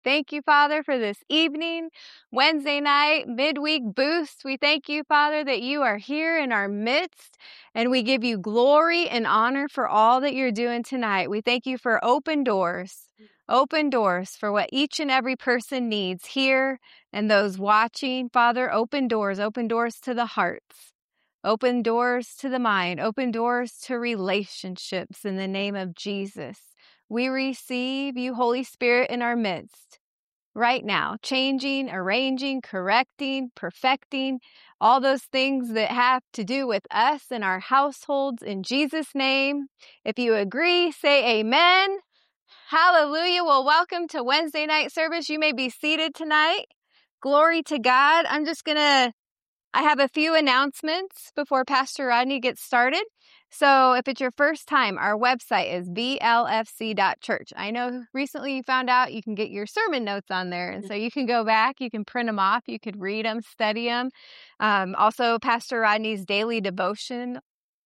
thank you, Father, for this evening, Wednesday night, midweek boost. We thank you, Father, that you are here in our midst, and we give you glory and honor for all that you're doing tonight. We thank you for open doors for what each and every person needs here and those watching. Father, open doors to the hearts. Open doors to the mind, open doors to relationships in the name of Jesus. We receive you, Holy Spirit, in our midst right now, changing, arranging, correcting, perfecting, all those things that have to do with us and our households in Jesus' name. If you agree, say amen. Hallelujah. Well, welcome to Wednesday night service. You may be seated tonight. Glory to God. I have a few announcements before Pastor Rodney gets started. So if it's your first time, our website is blfc.church. I know recently you found out you can get your sermon notes on there. And so you can go back, you can print them off, you could read them, study them. Also, Pastor Rodney's daily devotionals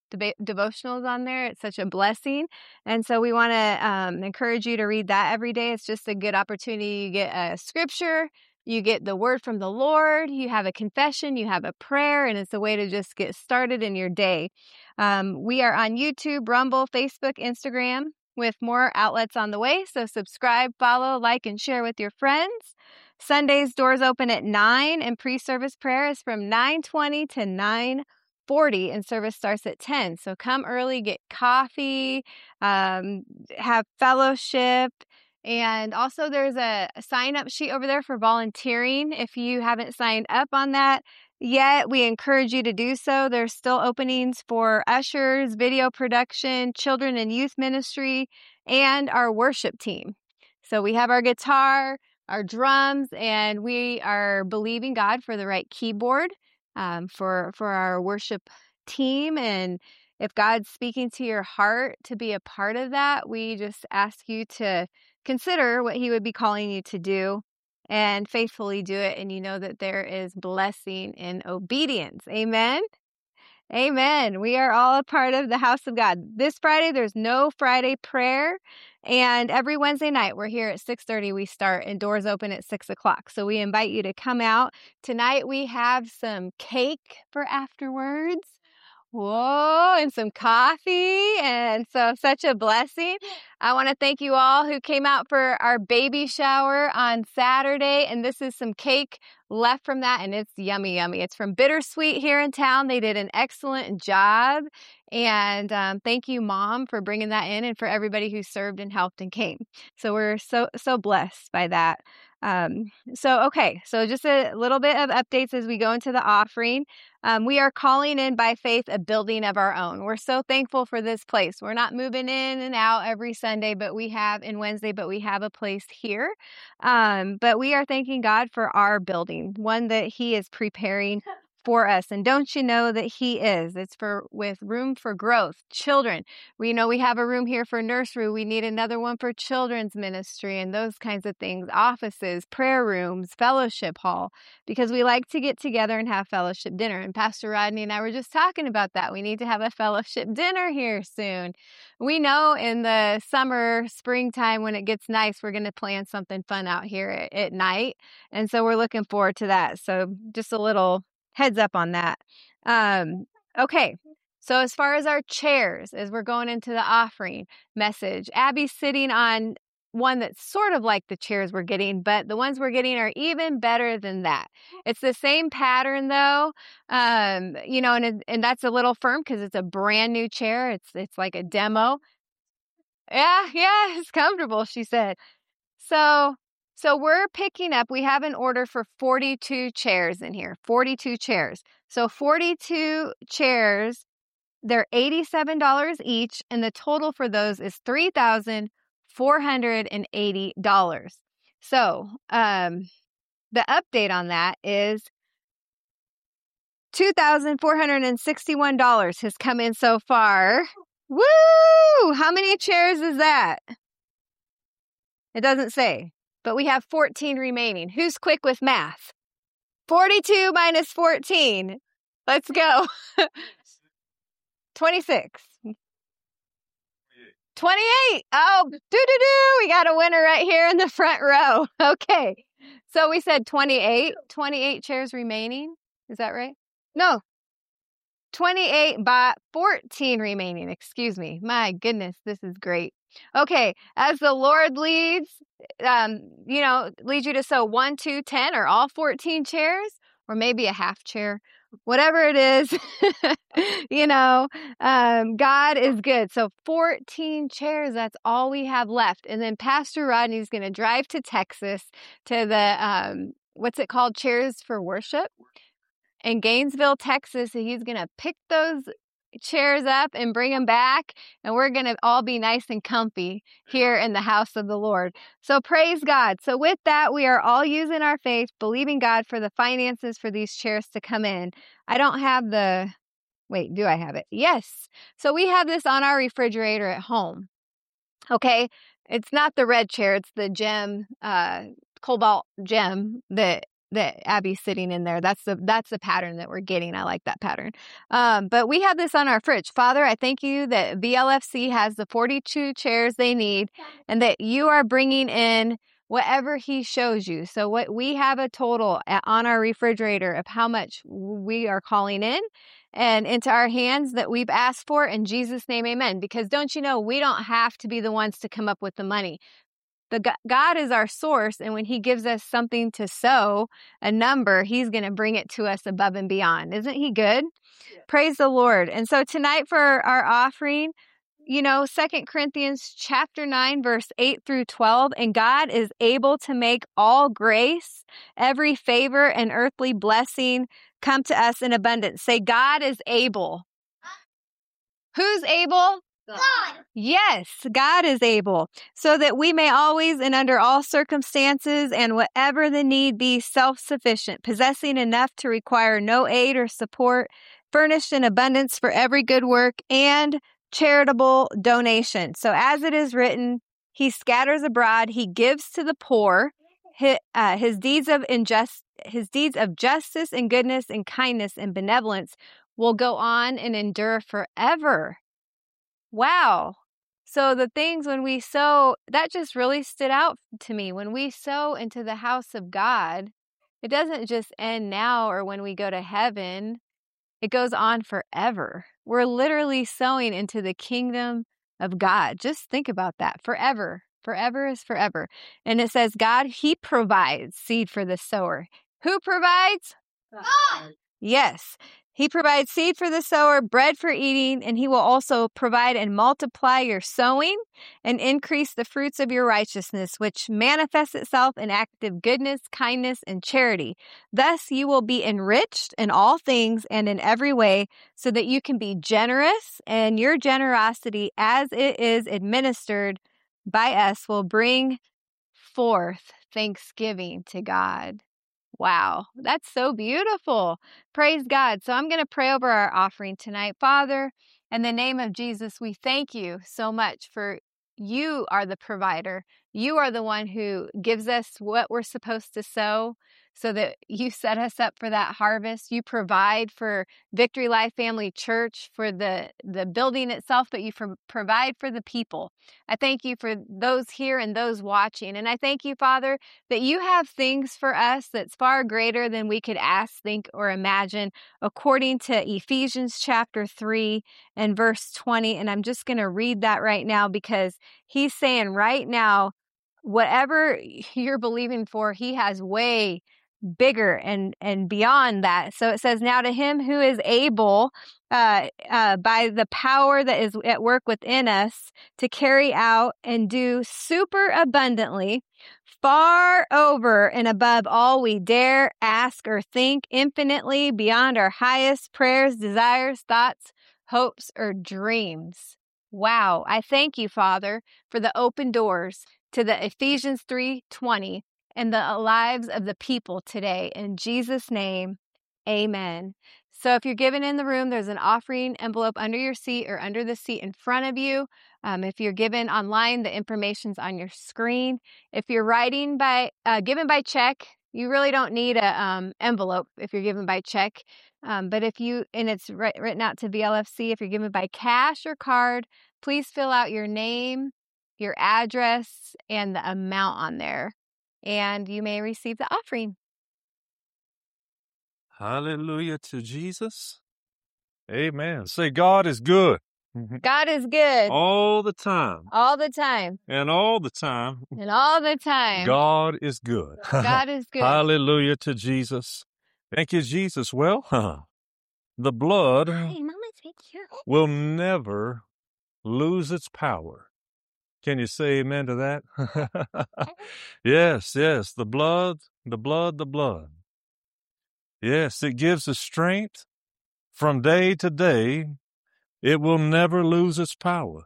on there. It's such a blessing. And so we want to encourage you to read that every day. It's just a good opportunity. You get a scripture, you get the word from the Lord, you have a confession, you have a prayer, and it's a way to just get started in your day. We are on YouTube, Rumble, Facebook, Instagram, with more outlets on the way. So subscribe, follow, like, and share with your friends. Sundays, doors open at 9, and pre-service prayer is from 9:20 to 9:40, and service starts at 10. So come early, get coffee, have fellowship. And also there's a sign-up sheet over there for volunteering. If you haven't signed up on that yet, we encourage you to do so. There's still openings for ushers, video production, children and youth ministry, and our worship team. So we have our guitar, our drums, and we are believing God for the right keyboard for our worship team. And if God's speaking to your heart to be a part of that, we just ask you to consider what he would be calling you to do and faithfully do it. And you know that there is blessing in obedience. Amen. Amen. We are all a part of the house of God. This Friday, there's no Friday prayer. And every Wednesday night, we're here at 6:30. We start and doors open at 6:00. So we invite you to come out. Tonight, we have some cake for afterwards. Whoa, and some coffee. And so such a blessing. I want to thank you all who came out for our baby shower on Saturday. And this is some cake left from that. And it's yummy, yummy. It's from Bittersweet here in town. They did an excellent job. And thank you, Mom, for bringing that in and for everybody who served and helped and came. So we're so blessed by that. So just a little bit of updates as we go into the offering. We are calling in by faith a building of our own. We're so thankful for this place. We're not moving in and out every Sunday, but we have a place here. But we are thanking God for our building, one that he is preparing for us. And don't you know that he is? It's with room for growth. Children, we know we have a room here for nursery. We need another one for children's ministry and those kinds of things. Offices, prayer rooms, fellowship hall, because we like to get together and have fellowship dinner. And Pastor Rodney and I were just talking about that. We need to have a fellowship dinner here soon. We know in the summer, springtime, when it gets nice, we're going to plan something fun out here at night. And so we're looking forward to that. So just a little heads up on that. Okay. So as far as our chairs, as we're going into the offering message, Abby's sitting on one that's sort of like the chairs we're getting, but the ones we're getting are even better than that. It's the same pattern though. And that's a little firm because it's a brand new chair. It's like a demo. Yeah, it's comfortable, she said. So we're picking up, we have an order for 42 chairs in here, 42 chairs. So 42 chairs, they're $87 each, and the total for those is $3,480. So the update on that is $2,461 has come in so far. Woo! How many chairs is that? It doesn't say. But we have 14 remaining. Who's quick with math? 42 minus 14. Let's go. 26. 28. Oh, we got a winner right here in the front row. Okay. So we said 28 chairs remaining. Is that right? No, 28, but 14 remaining. Excuse me. My goodness, this is great. Okay. As the Lord leads, leads you to sow 1, 2, 10, or all 14 chairs, or maybe a half chair, whatever it is, God is good. So 14 chairs, that's all we have left. And then Pastor Rodney's going to drive to Texas to the, what's it called? Chairs for Worship in Gainesville, Texas. And he's going to pick those chairs up and bring them back, and we're going to all be nice and comfy here in the house of the Lord. So praise God. So with that, we are all using our faith, believing God for the finances for these chairs to come in. I don't have wait, do I have it? Yes. So we have this on our refrigerator at home. Okay. It's not the red chair. It's the gem, cobalt gem that Abby's sitting in there. That's the pattern that we're getting. I like that pattern. But we have this on our fridge. Father, I thank you that VLFC has the 42 chairs they need, and that you are bringing in whatever he shows you. So what we have a total on our refrigerator of how much we are calling in and into our hands that we've asked for, in Jesus' name, amen. Because don't you know, we don't have to be the ones to come up with the money. God is our source, and when he gives us something to sow, a number, he's going to bring it to us above and beyond. Isn't he good? Yeah. Praise the Lord. And so tonight for our offering, 2 Corinthians chapter 9, verse 8 through 12, and God is able to make all grace, every favor and earthly blessing come to us in abundance. Say, God is able. Who's able? God. Yes, God is able, so that we may always and under all circumstances and whatever the need be self-sufficient, possessing enough to require no aid or support, furnished in abundance for every good work and charitable donation. So as it is written, he scatters abroad, he gives to the poor. His deeds of justice and goodness and kindness and benevolence will go on and endure forever. Wow. So the things when we sow, that just really stood out to me. When we sow into the house of God, it doesn't just end now or when we go to heaven. It goes on forever. We're literally sowing into the kingdom of God. Just think about that. Forever. Forever is forever. And it says, God, he provides seed for the sower. Who provides? God. Yes. He provides seed for the sower, bread for eating, and he will also provide and multiply your sowing and increase the fruits of your righteousness, which manifests itself in active goodness, kindness, and charity. Thus you will be enriched in all things and in every way, so that you can be generous, and your generosity, as it is administered by us, will bring forth thanksgiving to God. Wow, that's so beautiful. Praise God. So I'm going to pray over our offering tonight. Father, in the name of Jesus, we thank you so much for you are the provider. You are the one who gives us what we're supposed to sow, so that you set us up for that harvest. You provide for Victory Life Family Church, for the building itself, but you provide for the people. I thank you for those here and those watching. And I thank you, Father, that you have things for us that's far greater than we could ask, think, or imagine, according to Ephesians chapter 3 and verse 20. And I'm just going to read that right now, because he's saying right now, whatever you're believing for, he has way bigger and beyond that. So it says, now to him who is able, by the power that is at work within us, to carry out and do super abundantly, far over and above all we dare ask or think, infinitely beyond our highest prayers, desires, thoughts, hopes, or dreams. Wow. I thank you, Father, for the open doors to the Ephesians 3:20 and the lives of the people today. In Jesus' name, amen. So if you're giving in the room, there's an offering envelope under your seat or under the seat in front of you. If you're giving online, the information's on your screen. If you're giving by check, You really don't need a envelope if you're giving by check. But if you, and it's written out to VLFC, if you're giving by cash or card, please fill out your name, your address, and the amount on there, and you may receive the offering. Hallelujah to Jesus. Amen. Say, God is good. God is good. All the time. All the time. And all the time. And all the time. God is good. God is good. Hallelujah to Jesus. Thank you, Jesus. Well, the blood will never lose its power. Can you say amen to that? Yes, yes. The blood. Yes, it gives us strength from day to day. It will never lose its power.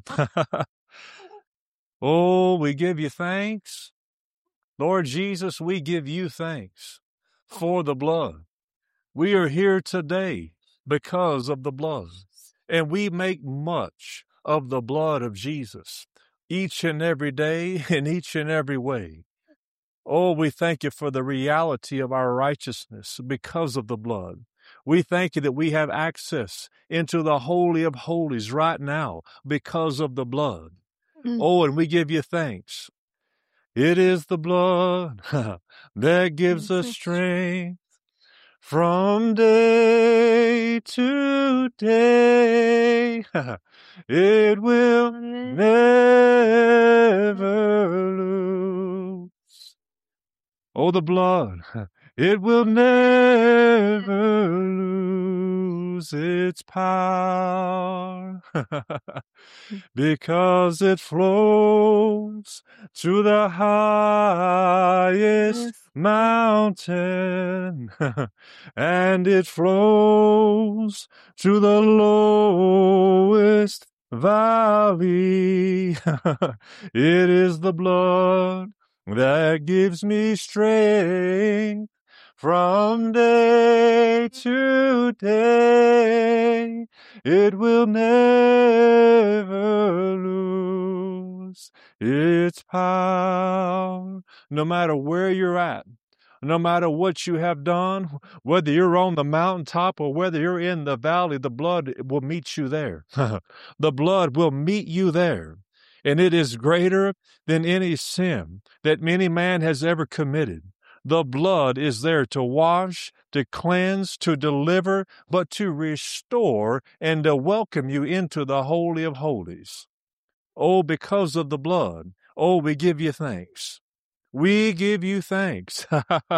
Oh, we give you thanks. Lord Jesus, we give you thanks for the blood. We are here today because of the blood, and we make much of the blood of Jesus each and every day in each and every way. Oh, we thank you for the reality of our righteousness because of the blood. We thank you that we have access into the Holy of Holies right now because of the blood. Oh, and we give you thanks. It is the blood that gives us strength from day to day. It will never lose. Oh, the blood, it will never lose its power because it flows to the highest mountain and it flows to the lowest valley. It is the blood that gives me strength from day to day. It will never lose its power. No matter where you're at, no matter what you have done, whether you're on the mountaintop or whether you're in the valley, the blood will meet you there. The blood will meet you there. And it is greater than any sin that any man has ever committed. The blood is there to wash, to cleanse, to deliver, but to restore and to welcome you into the Holy of Holies. Oh, because of the blood, oh, we give you thanks. We give you thanks.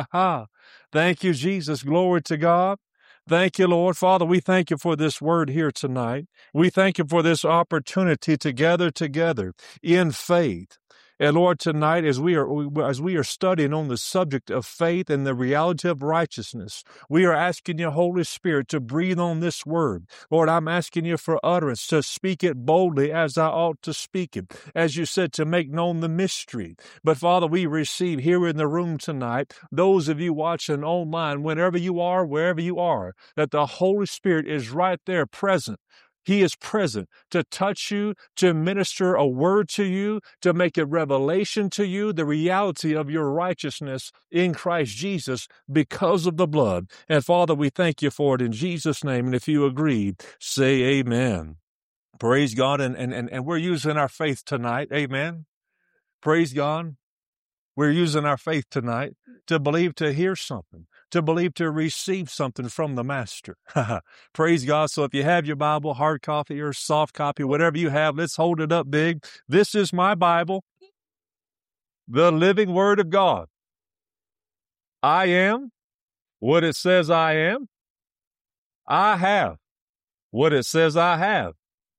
Thank you, Jesus. Glory to God. Thank you, Lord. Father, we thank you for this word here tonight. We thank you for this opportunity to gather together in faith. And Lord, tonight, as we are studying on the subject of faith and the reality of righteousness, we are asking you, Holy Spirit, to breathe on this word. Lord, I'm asking you for utterance to speak it boldly as I ought to speak it. As you said, to make known the mystery. But Father, we receive here in the room tonight, those of you watching online, whenever you are, wherever you are, that the Holy Spirit is right there present. He is present to touch you, to minister a word to you, to make a revelation to you, the reality of your righteousness in Christ Jesus because of the blood. And Father, we thank you for it in Jesus' name. And if you agree, say amen. Praise God. And we're using our faith tonight. Amen. Praise God. We're using our faith tonight to believe to hear something, to believe to receive something from the Master. Praise God. So if you have your Bible, hard copy or soft copy, whatever you have, let's hold it up big. This is my Bible, the living Word of God. I am what it says I am. I have what it says I have.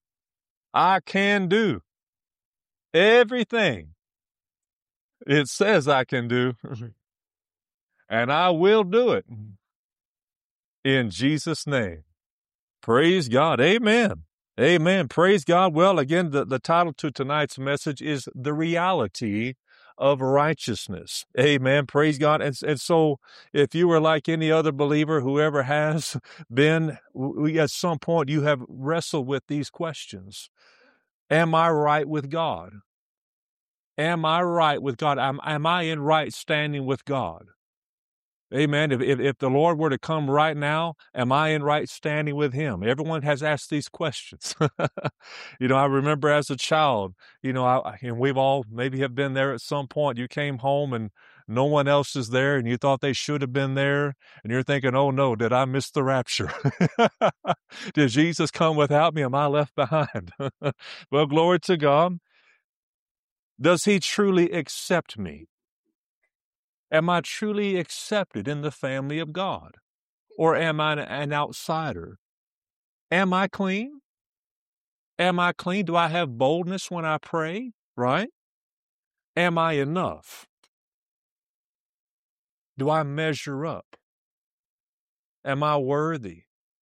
I can do everything it says I can do. And I will do it in Jesus' name. Praise God. Amen. Amen. Praise God. Well, again, the title to tonight's message is The Reality of Righteousness. Amen. Praise God. And so if you were like any other believer, whoever has been, at some point you have wrestled with these questions. Am I right with God? Am I right with God? Am I in right standing with God? Amen. If the Lord were to come right now, am I in right standing with him? Everyone has asked these questions. I remember as a child, and we've all maybe have been there at some point. You came home and no one else is there and you thought they should have been there. And you're thinking, oh no, did I miss the rapture? Did Jesus come without me? Am I left behind? Well, glory to God. Does he truly accept me? Am I truly accepted in the family of God? Or am I an outsider? Am I clean? Am I clean? Do I have boldness when I pray? Right? Am I enough? Do I measure up? Am I worthy?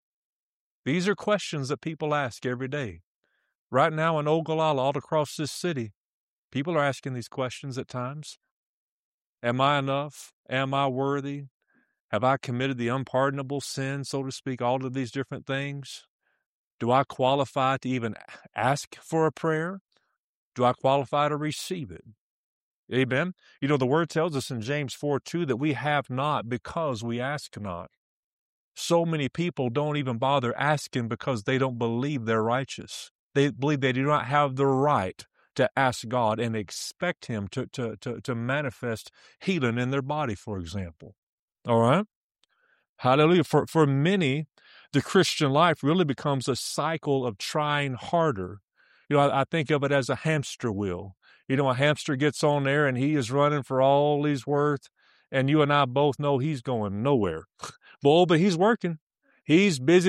These are questions that people ask every day. Right now in Ogallala, all across this city, people are asking these questions at times. Am I enough? Am I worthy? Have I committed the unpardonable sin, so to speak, all of these different things? Do I qualify to even ask for a prayer? Do I qualify to receive it? Amen. The word tells us in James 4:2 that we have not because we ask not. So many people don't even bother asking because they don't believe they're righteous. They believe they do not have the right to ask God and expect him to manifest healing in their body, for example. All right? Hallelujah. For many, the Christian life really becomes a cycle of trying harder. I think of it as a hamster wheel. A hamster gets on there and he is running for all he's worth. And you and I both know he's going nowhere. But he's working. He's busy,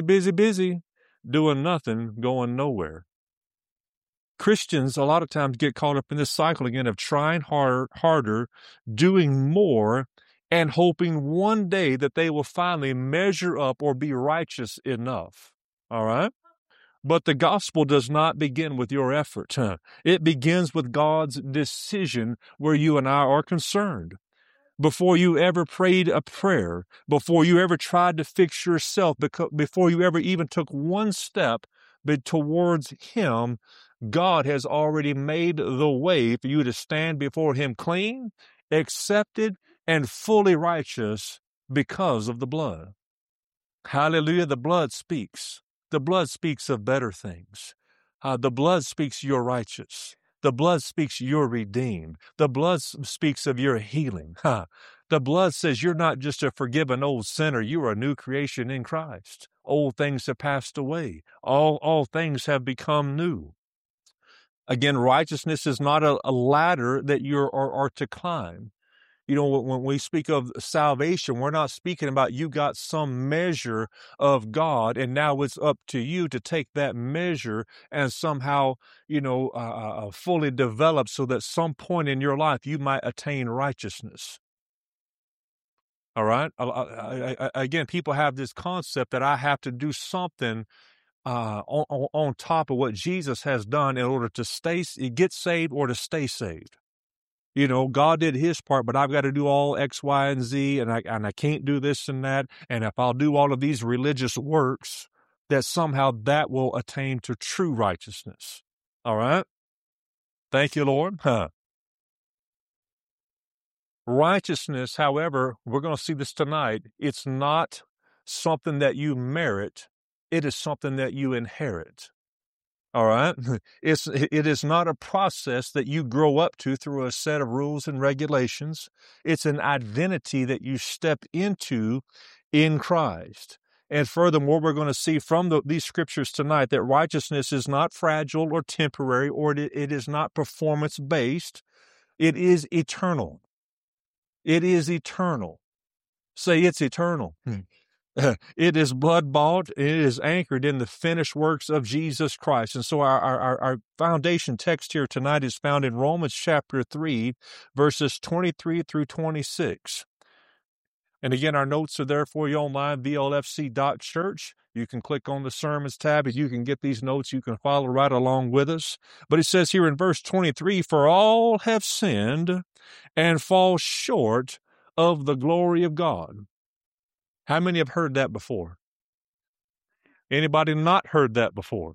doing nothing, going nowhere. Christians a lot of times get caught up in this cycle again of trying harder, doing more, and hoping one day that they will finally measure up or be righteous enough. All right? But the gospel does not begin with your effort. It begins with God's decision where you and I are concerned. Before you ever prayed a prayer, before you ever tried to fix yourself, before you ever even took one step towards him, God has already made the way for you to stand before him clean, accepted, and fully righteous because of the blood. Hallelujah. The blood speaks. The blood speaks of better things. The blood speaks you're righteous. The blood speaks you're redeemed. The blood speaks of your healing. The blood says you're not just a forgiven old sinner. You are a new creation in Christ. Old things have passed away. All things have become new. Again, righteousness is not a ladder that you are to climb. When we speak of salvation, we're not speaking about you got some measure of God, and now it's up to you to take that measure and somehow, fully develop so that some point in your life you might attain righteousness. All right? Again, people have this concept that I have to do something on top of what Jesus has done in order to get saved or to stay saved. God did his part, but I've got to do all X, Y, and Z, and I can't do this and that. And if I'll do all of these religious works, that somehow that will attain to true righteousness. All right? Thank you, Lord. Righteousness, however, we're going to see this tonight. It's not something that you merit. It is something that you inherit. All right. It is not a process that you grow up to through a set of rules and regulations. It's an identity that you step into in Christ. And furthermore, we're going to see from these scriptures tonight that righteousness is not fragile or temporary, or it is not performance-based. It is eternal. It is eternal. Say it's eternal. It is blood-bought. It is anchored in the finished works of Jesus Christ. And so our foundation text here tonight is found in Romans chapter 3, verses 23 through 26. And again, our notes are there for you online, vlfc.church. You can click on the sermons tab and you can get these notes. You can follow right along with us. But it says here in verse 23, "For all have sinned and fall short of the glory of God." How many have heard that before? Anybody not heard that before?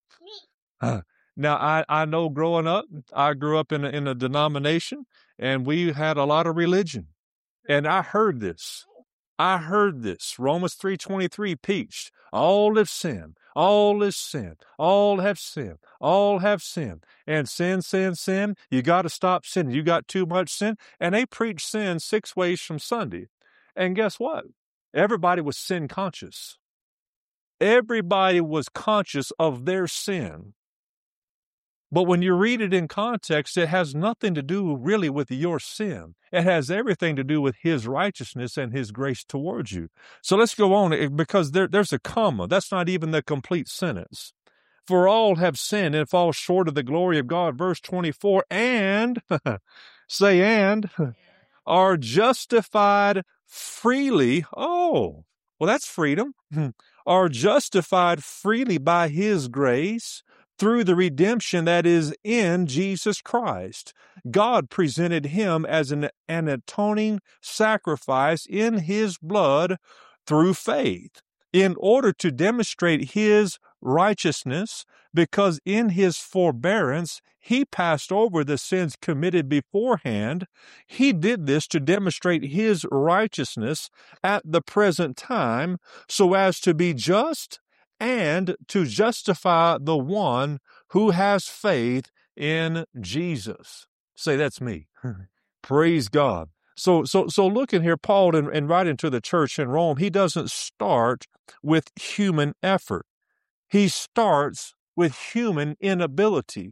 Now, I know growing up, I grew up in a denomination, and we had a lot of religion. And I heard this. I heard this. Romans 3:23 preached. All have sinned. All is sin. All have sinned. All have sinned. And sin, sin, sin. You got to stop sinning. You got too much sin. And they preached sin 6 ways from Sunday. And guess what? Everybody was sin conscious. Everybody was conscious of their sin. But when you read it in context, it has nothing to do really with your sin. It has everything to do with his righteousness and his grace towards you. So let's go on, because there's a comma. That's not even the complete sentence. For all have sinned and fall short of the glory of God. Verse 24, and, say and, are justified freely. Oh, well, that's freedom. Are justified freely by his grace through the redemption that is in Jesus Christ. God presented him as an atoning sacrifice in his blood through faith, in order to demonstrate his righteousness, because in his forbearance he passed over the sins committed beforehand. He did this to demonstrate his righteousness at the present time, so as to be just and to justify the one who has faith in Jesus. Say, that's me. Praise God. So look in here, Paul, and writing to the church in Rome, he doesn't start with human effort. He starts with human inability.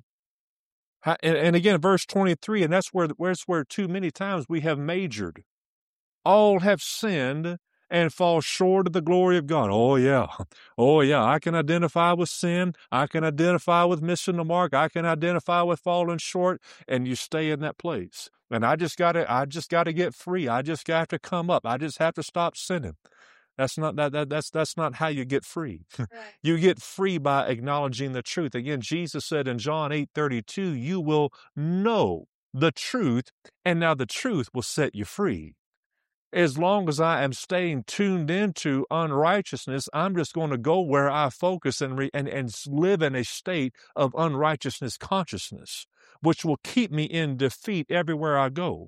And again, verse 23, and that's where too many times we have majored. All have sinned and fall short of the glory of God. Oh, yeah. Oh, yeah. I can identify with sin. I can identify with missing the mark. I can identify with falling short, and you stay in that place. And I just gotta get free. I just got to come up. I just have to stop sinning. That's not how you get free. Right. You get free by acknowledging the truth. Again, Jesus said in John 8:32, you will know the truth, and now the truth will set you free. As long as I am staying tuned into unrighteousness, I'm just going to go where I focus and live in a state of unrighteousness consciousness, which will keep me in defeat everywhere I go.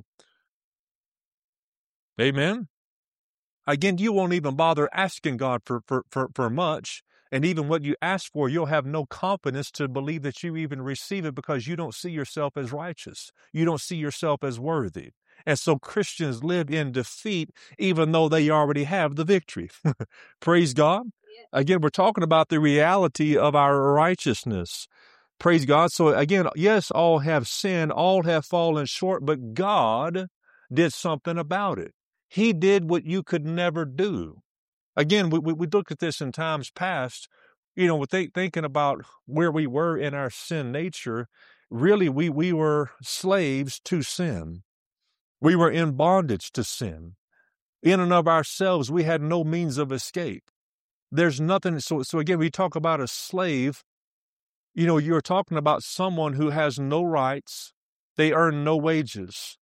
Amen? Again, you won't even bother asking God for much. And even what you ask for, you'll have no confidence to believe that you even receive it, because you don't see yourself as righteous. You don't see yourself as worthy. And so Christians live in defeat, even though they already have the victory. Praise God. Again, we're talking about the reality of our righteousness. Praise God. So again, yes, all have sinned, all have fallen short, but God did something about it. He did what you could never do. Again, we looked at this in times past, we're thinking about where we were in our sin nature. Really, we were slaves to sin. We were in bondage to sin. In and of ourselves, we had no means of escape. There's nothing. So again, we talk about a slave. You're talking about someone who has no rights. They earn no wages.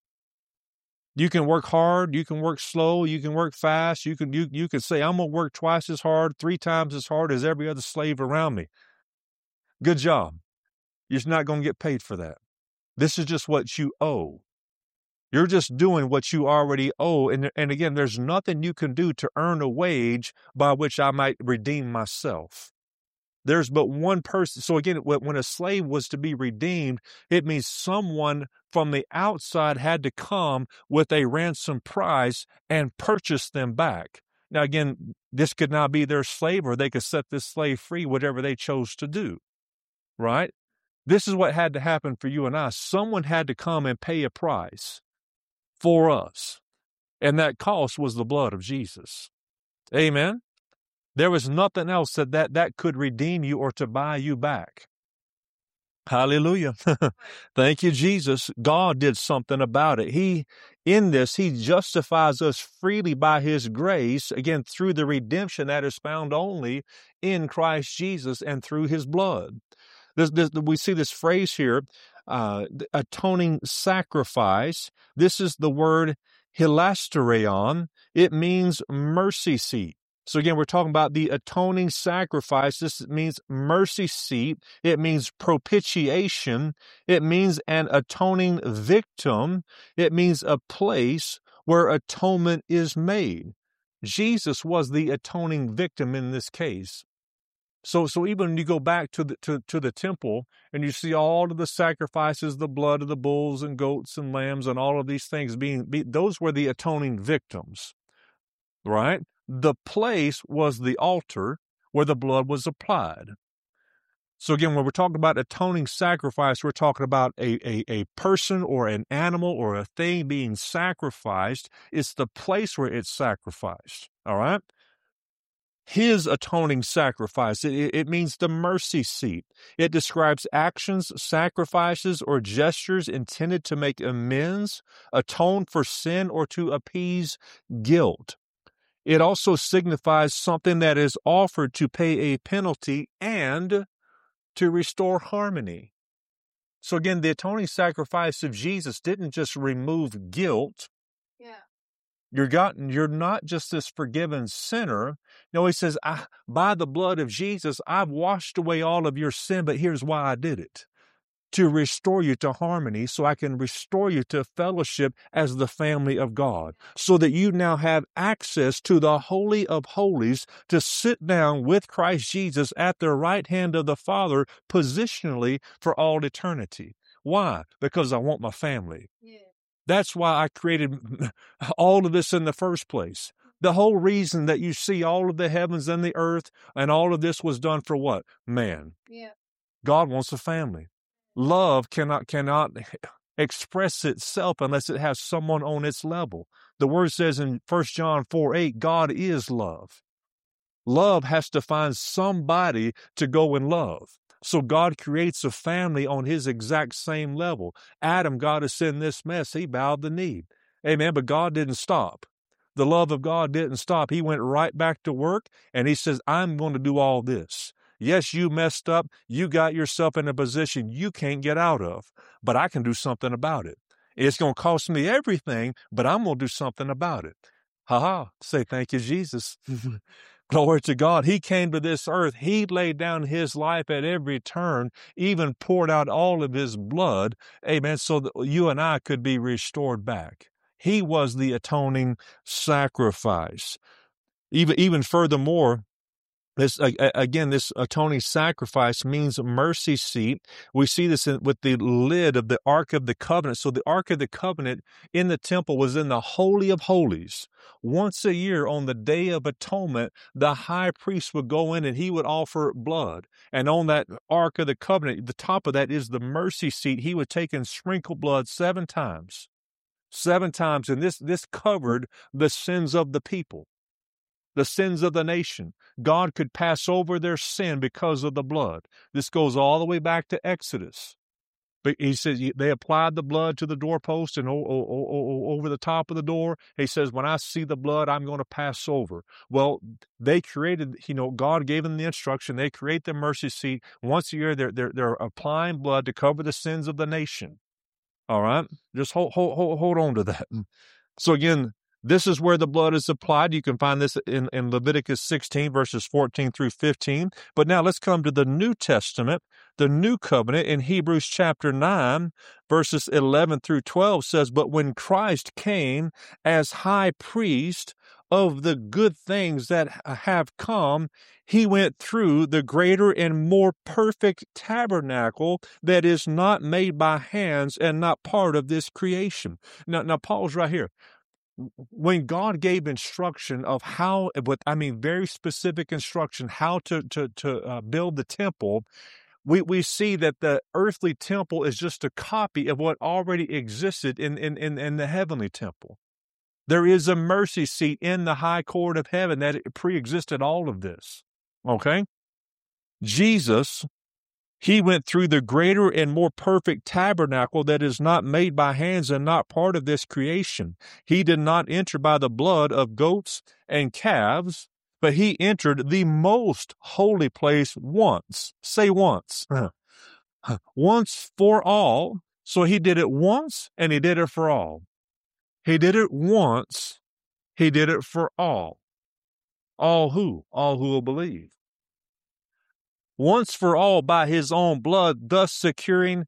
You can work hard, you can work slow, you can work fast, you can say, I'm going to work twice as hard, 3 times as hard as every other slave around me. Good job. You're not going to get paid for that. This is just what you owe. You're just doing what you already owe. And again, there's nothing you can do to earn a wage by which I might redeem myself. There's but one person. So again, when a slave was to be redeemed, it means someone from the outside had to come with a ransom price and purchase them back. Now, again, this could not be their slave, or they could set this slave free, whatever they chose to do, right? This is what had to happen for you and I. Someone had to come and pay a price for us, and that cost was the blood of Jesus. Amen? There was nothing else that could redeem you or to buy you back. Hallelujah. Thank you, Jesus. God did something about it. He justifies us freely by his grace, again, through the redemption that is found only in Christ Jesus and through his blood. We see this phrase here, atoning sacrifice. This is the word hilasterion. It means mercy seat. So again, we're talking about the atoning sacrifice. This means mercy seat. It means propitiation. It means an atoning victim. It means a place where atonement is made. Jesus was the atoning victim in this case. So even when you go back to the temple and you see all of the sacrifices, the blood of the bulls and goats and lambs and all of these things those were the atoning victims, right? The place was the altar where the blood was applied. So again, when we're talking about atoning sacrifice, we're talking about a person or an animal or a thing being sacrificed. It's the place where it's sacrificed, all right? His atoning sacrifice, it means the mercy seat. It describes actions, sacrifices, or gestures intended to make amends, atone for sin, or to appease guilt. It also signifies something that is offered to pay a penalty and to restore harmony. So again, the atoning sacrifice of Jesus didn't just remove guilt. Yeah. You're not just this forgiven sinner. No, he says, by the blood of Jesus, I've washed away all of your sin, but here's why I did it. To restore you to harmony, so I can restore you to fellowship as the family of God, so that you now have access to the Holy of Holies to sit down with Christ Jesus at the right hand of the Father positionally for all eternity. Why? Because I want my family. Yeah. That's why I created all of this in the first place. The whole reason that you see all of the heavens and the earth and all of this was done for what? Man. Yeah. God wants a family. Love cannot express itself unless it has someone on its level. The word says in 1 John 4:8, God is love. Love has to find somebody to go and love. So God creates a family on his exact same level. Adam got us in this mess. He bowed the knee. Amen. But God didn't stop. The love of God didn't stop. He went right back to work and he says, I'm going to do all this. Yes, you messed up. You got yourself in a position you can't get out of, but I can do something about it. It's going to cost me everything, but I'm going to do something about it. Say thank you, Jesus. Glory to God. He came to this earth. He laid down his life at every turn, even poured out all of his blood. Amen. So that you and I could be restored back. He was the atoning sacrifice. Even furthermore, this atoning sacrifice means mercy seat. We see this with the lid of the Ark of the Covenant. So the Ark of the Covenant in the temple was in the Holy of Holies. Once a year on the Day of Atonement, the high priest would go in and he would offer blood. And on that Ark of the Covenant, the top of that is the mercy seat. He would take and sprinkle blood 7 times. 7 times. And this covered the sins of the people, the sins of the nation. God could pass over their sin because of the blood. This goes all the way back to Exodus. But he says they applied the blood to the doorpost and over the top of the door. He says, when I see the blood, I'm going to pass over. Well, they created, God gave them the instruction. They create the mercy seat. Once a year, they're applying blood to cover the sins of the nation. All right? Just hold on to that. So again, this is where the blood is applied. You can find this in Leviticus 16, verses 14 through 15. But now let's come to the New Testament. The New Covenant in Hebrews chapter 9, verses 11 through 12 says, but when Christ came as high priest of the good things that have come, he went through the greater and more perfect tabernacle that is not made by hands and not part of this creation. Now pause right here. When God gave instruction of very specific instruction, how to build the temple, we see that the earthly temple is just a copy of what already existed in the heavenly temple. There is a mercy seat in the high court of heaven that pre-existed all of this. Okay? Jesus, he went through the greater and more perfect tabernacle that is not made by hands and not part of this creation. He did not enter by the blood of goats and calves, but he entered the most holy place once. Say once. Once for all. So he did it once and he did it for all. He did it once. He did it for all. All who? All who will believe. Once for all by his own blood, thus securing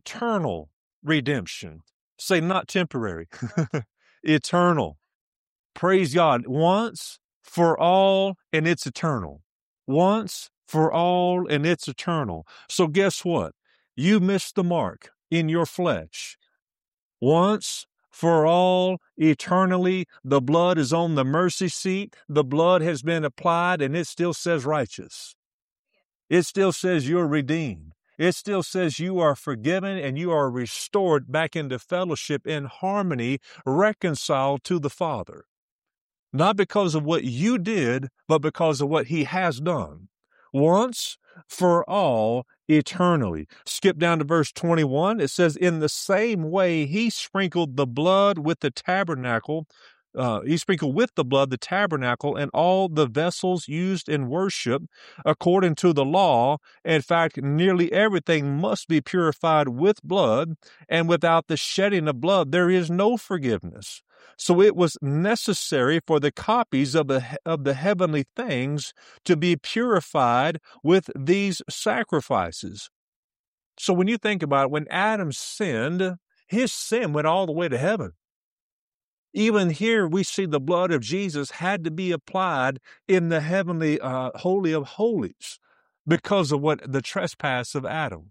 eternal redemption. Say not temporary, eternal. Praise God. Once for all, and it's eternal. Once for all, and it's eternal. So guess what? You missed the mark in your flesh. Once for all, eternally, the blood is on the mercy seat. The blood has been applied, and it still says righteous. It still says you're redeemed. It still says you are forgiven and you are restored back into fellowship in harmony, reconciled to the Father. Not because of what you did, but because of what he has done. Once for all, eternally. Skip down to verse 21. It says, in the same way, he sprinkled the blood with the tabernacle. He sprinkled with the blood the tabernacle and all the vessels used in worship according to the law. In fact, nearly everything must be purified with blood, and without the shedding of blood, there is no forgiveness. So it was necessary for the copies of the heavenly things to be purified with these sacrifices. So when you think about it, when Adam sinned, his sin went all the way to heaven. Even here, we see the blood of Jesus had to be applied in the heavenly Holy of Holies because of what the trespass of Adam.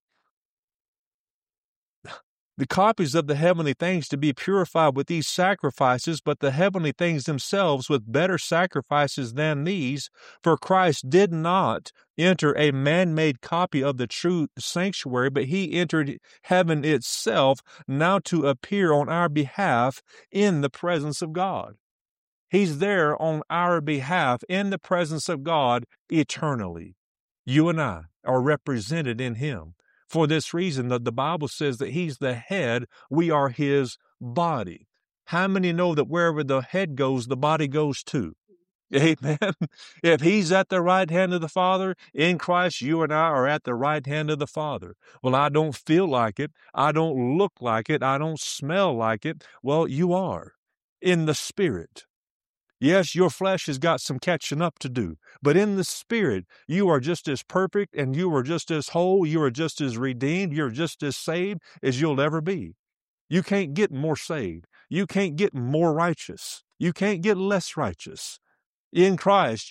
The copies of the heavenly things to be purified with these sacrifices, but the heavenly things themselves with better sacrifices than these, for Christ did not enter a man-made copy of the true sanctuary, but he entered heaven itself, now to appear on our behalf in the presence of God. He's there on our behalf in the presence of God eternally. You and I are represented in him. For this reason, that the Bible says that he's the head, we are his body. How many know that wherever the head goes, the body goes too? Amen. If he's at the right hand of the Father, in Christ, you and I are at the right hand of the Father. Well, I don't feel like it. I don't look like it. I don't smell like it. Well, you are in the Spirit. Yes, your flesh has got some catching up to do, but in the Spirit, you are just as perfect and you are just as whole. You are just as redeemed. You're just as saved as you'll ever be. You can't get more saved. You can't get more righteous. You can't get less righteous. In Christ,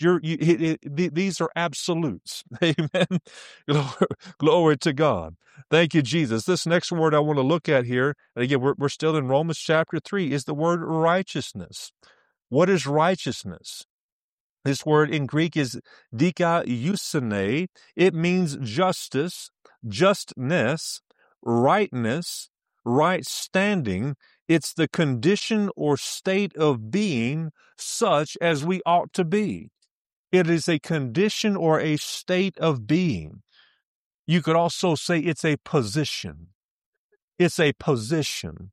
these are absolutes. Amen. Glory to God. Thank you, Jesus. This next word I want to look at here, and again, we're still in Romans chapter 3, is the word righteousness. What is righteousness? This word in Greek is dikaiosune. It means justice, justness, rightness, right standing. It's the condition or state of being such as we ought to be. It is a condition or a state of being. You could also say it's a position. It's a position.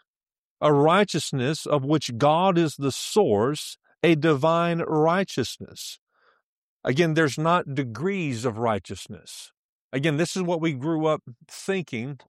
A righteousness of which God is the source, a divine righteousness. Again, there's not degrees of righteousness. Again, this is what we grew up thinking,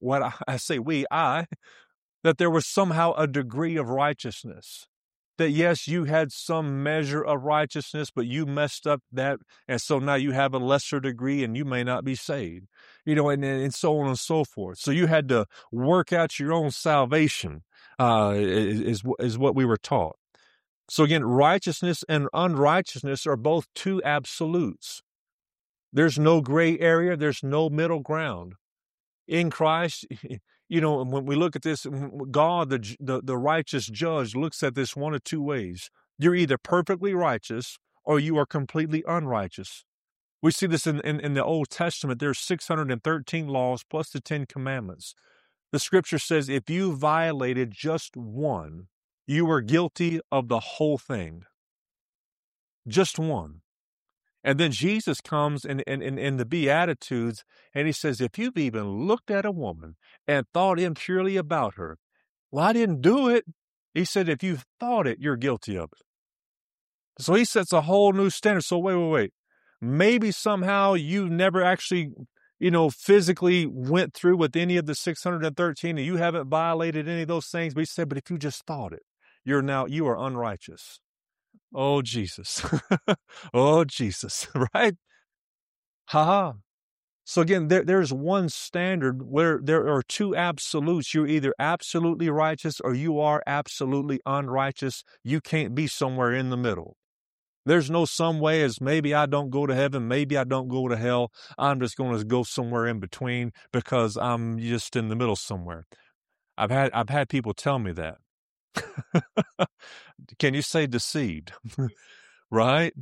that there was somehow a degree of righteousness. That yes, you had some measure of righteousness, but you messed up that, and so now you have a lesser degree and you may not be saved. And so on and so forth. So you had to work out your own salvation, is what we were taught. So again, righteousness and unrighteousness are both two absolutes. There's no gray area. There's no middle ground. In Christ, when we look at this, God, the righteous judge, looks at this one of two ways. You're either perfectly righteous or you are completely unrighteous. We see this in the Old Testament. There's 613 laws plus the 10 commandments. The scripture says if you violated just one, you were guilty of the whole thing. Just one. And then Jesus comes in the Beatitudes, and he says, if you've even looked at a woman and thought impurely about her, well, I didn't do it. He said, if you've thought it, you're guilty of it. So he sets a whole new standard. So wait. Maybe somehow you never actually, physically went through with any of the 613 and you haven't violated any of those things. But he said, but if you just thought it, you are unrighteous. Oh, Jesus. Oh, Jesus, right? Ha. So again, there's one standard where there are two absolutes. You're either absolutely righteous or you are absolutely unrighteous. You can't be somewhere in the middle. There's no some way as maybe I don't go to heaven, maybe I don't go to hell. I'm just going to go somewhere in between because I'm just in the middle somewhere. I've had people tell me that. Can you say deceived? Right?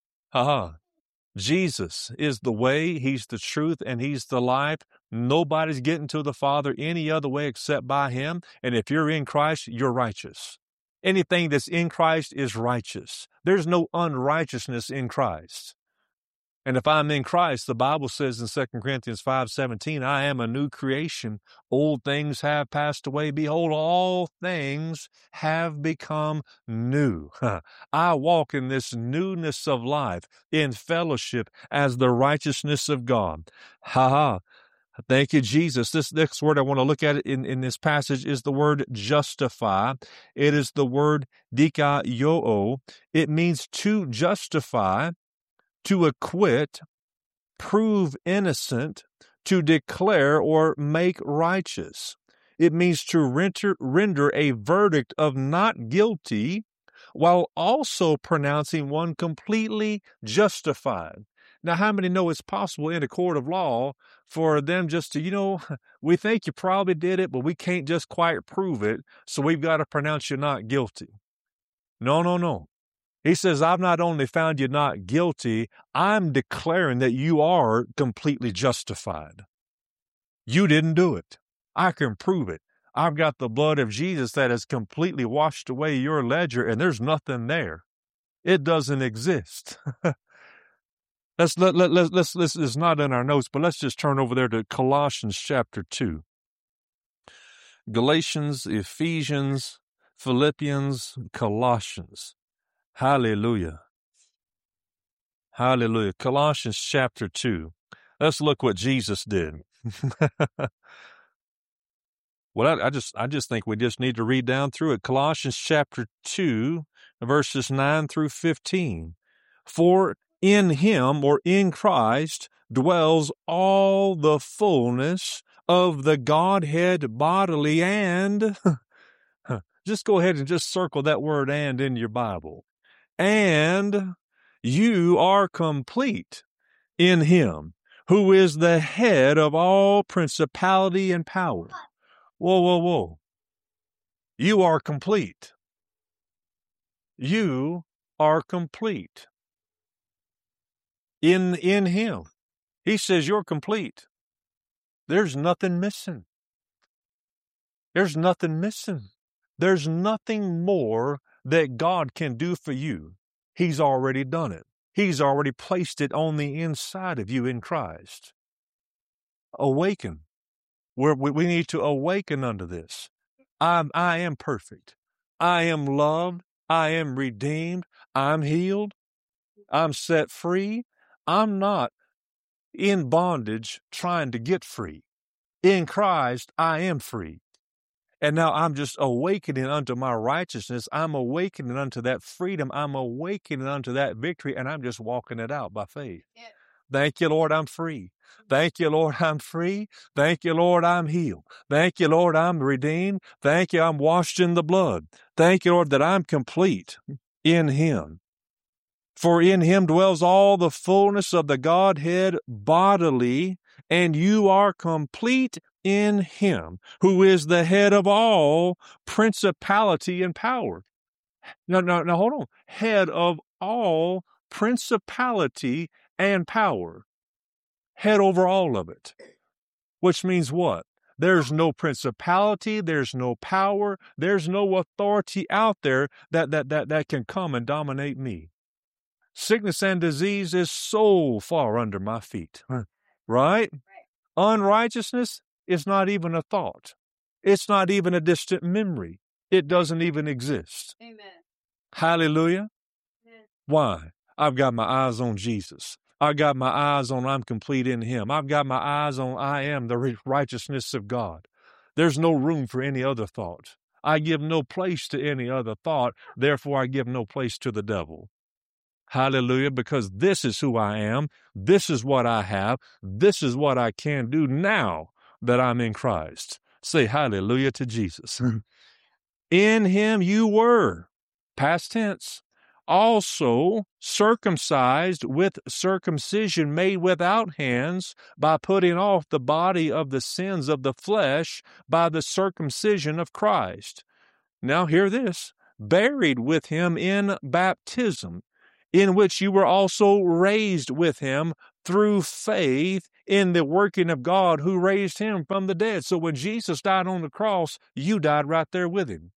Jesus is the way, he's the truth, and he's the life. Nobody's getting to the Father any other way except by him. And if you're in Christ, you're righteous. Anything that's in Christ is righteous. There's no unrighteousness in Christ. And if I'm in Christ, the Bible says in 2 Corinthians 5:17, I am a new creation. Old things have passed away. Behold, all things have become new. I walk in this newness of life, in fellowship as the righteousness of God. Thank you, Jesus. This next word I want to look at in this passage is the word justify. It is the word dikaio. It means to justify, to acquit, prove innocent, to declare or make righteous. It means to render a verdict of not guilty while also pronouncing one completely justified. Now, how many know it's possible in a court of law for them just to, we think you probably did it, but we can't just quite prove it, so we've got to pronounce you not guilty. No. He says, I've not only found you not guilty, I'm declaring that you are completely justified. You didn't do it. I can prove it. I've got the blood of Jesus that has completely washed away your ledger, and there's nothing there. It doesn't exist. It's not in our notes, but let's just turn over there to Colossians chapter 2. Galatians, Ephesians, Philippians, Colossians. Hallelujah. Hallelujah. Colossians chapter 2. Let's look what Jesus did. Well, I just think we just need to read down through it. Colossians chapter 2, verses 9 through 15. For in him, or in Christ, dwells all the fullness of the Godhead bodily, and just go ahead and just circle that word "and" in your Bible. And you are complete in him, who is the head of all principality and power. Whoa. You are complete. You are complete. In him. He says you're complete. There's nothing missing. There's nothing missing. There's nothing more that God can do for you. He's already done it. He's already placed it on the inside of you in Christ. Awaken. We need to awaken unto this. I am perfect. I am loved. I am redeemed. I'm healed. I'm set free. I'm not in bondage trying to get free. In Christ, I am free. And now I'm just awakening unto my righteousness. I'm awakening unto that freedom. I'm awakening unto that victory, and I'm just walking it out by faith. Yeah. Thank you, Lord, I'm free. Thank you, Lord, I'm free. Thank you, Lord, I'm healed. Thank you, Lord, I'm redeemed. Thank you, I'm washed in the blood. Thank you, Lord, that I'm complete in him. For in him dwells all the fullness of the Godhead bodily, and you are complete in him, who is the head of all principality and power. Now, hold on. Head of all principality and power. Head over all of it. Which means what? There's no principality, there's no power, there's no authority out there that can come and dominate me. Sickness and disease is so far under my feet. Right? Unrighteousness is not even a thought. It's not even a distant memory. It doesn't even exist. Amen. Hallelujah. Amen. Why? I've got my eyes on Jesus. I got my eyes on I'm complete in him. I've got my eyes on I am the righteousness of God. There's no room for any other thought. I give no place to any other thought. Therefore, I give no place to the devil. Hallelujah, because this is who I am. This is what I have. This is what I can do now that I'm in Christ. Say hallelujah to Jesus. In him you were, past tense, also circumcised with circumcision made without hands, by putting off the body of the sins of the flesh by the circumcision of Christ. Now hear this, buried with him in baptism, in which you were also raised with him through faith in the working of God who raised him from the dead. So when Jesus died on the cross, you died right there with him.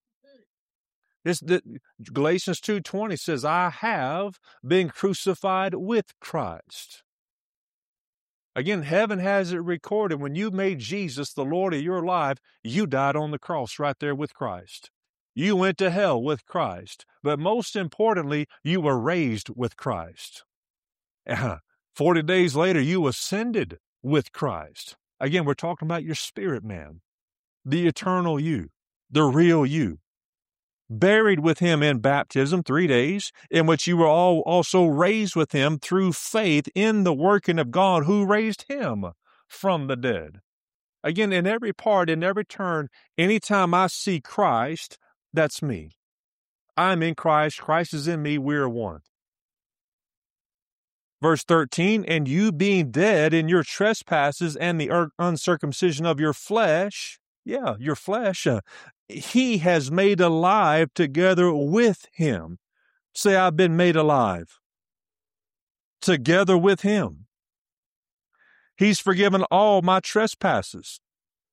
Galatians 2:20 says, I have been crucified with Christ. Again, heaven has it recorded. When you made Jesus the Lord of your life, you died on the cross right there with Christ. You went to hell with Christ. But most importantly, you were raised with Christ. 40 days later, you ascended with Christ. Again, we're talking about your spirit man, the eternal you, the real you. Buried with him in baptism 3 days, in which you were all also raised with him through faith in the working of God who raised him from the dead. Again, in every part, in every turn, anytime I see Christ, that's me. I'm in Christ. Christ is in me. We're one. Verse 13, and you being dead in your trespasses and the uncircumcision of your flesh, your flesh, he has made alive together with him. Say, I've been made alive together with him. He's forgiven all my trespasses.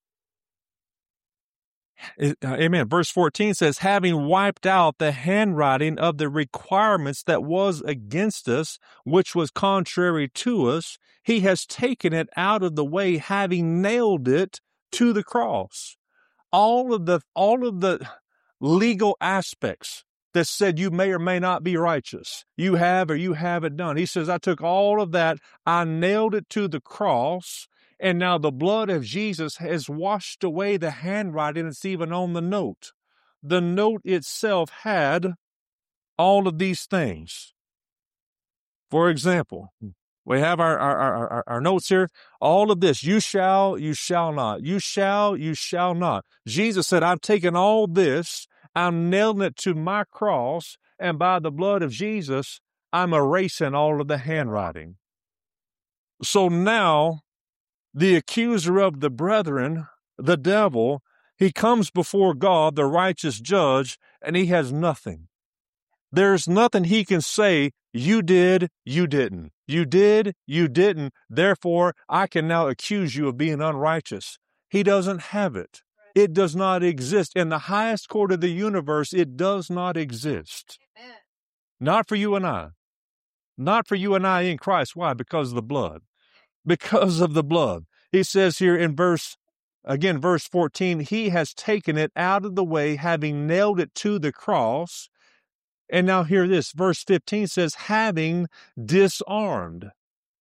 Amen. Verse 14 says, having wiped out the handwriting of the requirements that was against us, which was contrary to us, he has taken it out of the way, having nailed it to the cross. All of the legal aspects that said you may or may not be righteous, you have or you haven't done. He says, I took all of that, I nailed it to the cross, and now the blood of Jesus has washed away the handwriting that's even on the note. The note itself had all of these things. For example, we have our notes here. All of this, you shall not. You shall not. Jesus said, I've taken all this, I'm nailing it to my cross, and by the blood of Jesus, I'm erasing all of the handwriting. So now, the accuser of the brethren, the devil, he comes before God, the righteous judge, and he has nothing. There's nothing he can say, you did, you didn't. You did, you didn't. Therefore, I can now accuse you of being unrighteous. He doesn't have it. It does not exist. In the highest court of the universe, it does not exist. Amen. Not for you and I. Not for you and I in Christ. Why? Because of the blood. Because of the blood. He says here in verse 14, he has taken it out of the way, having nailed it to the cross. And now hear this, verse 15 says, having disarmed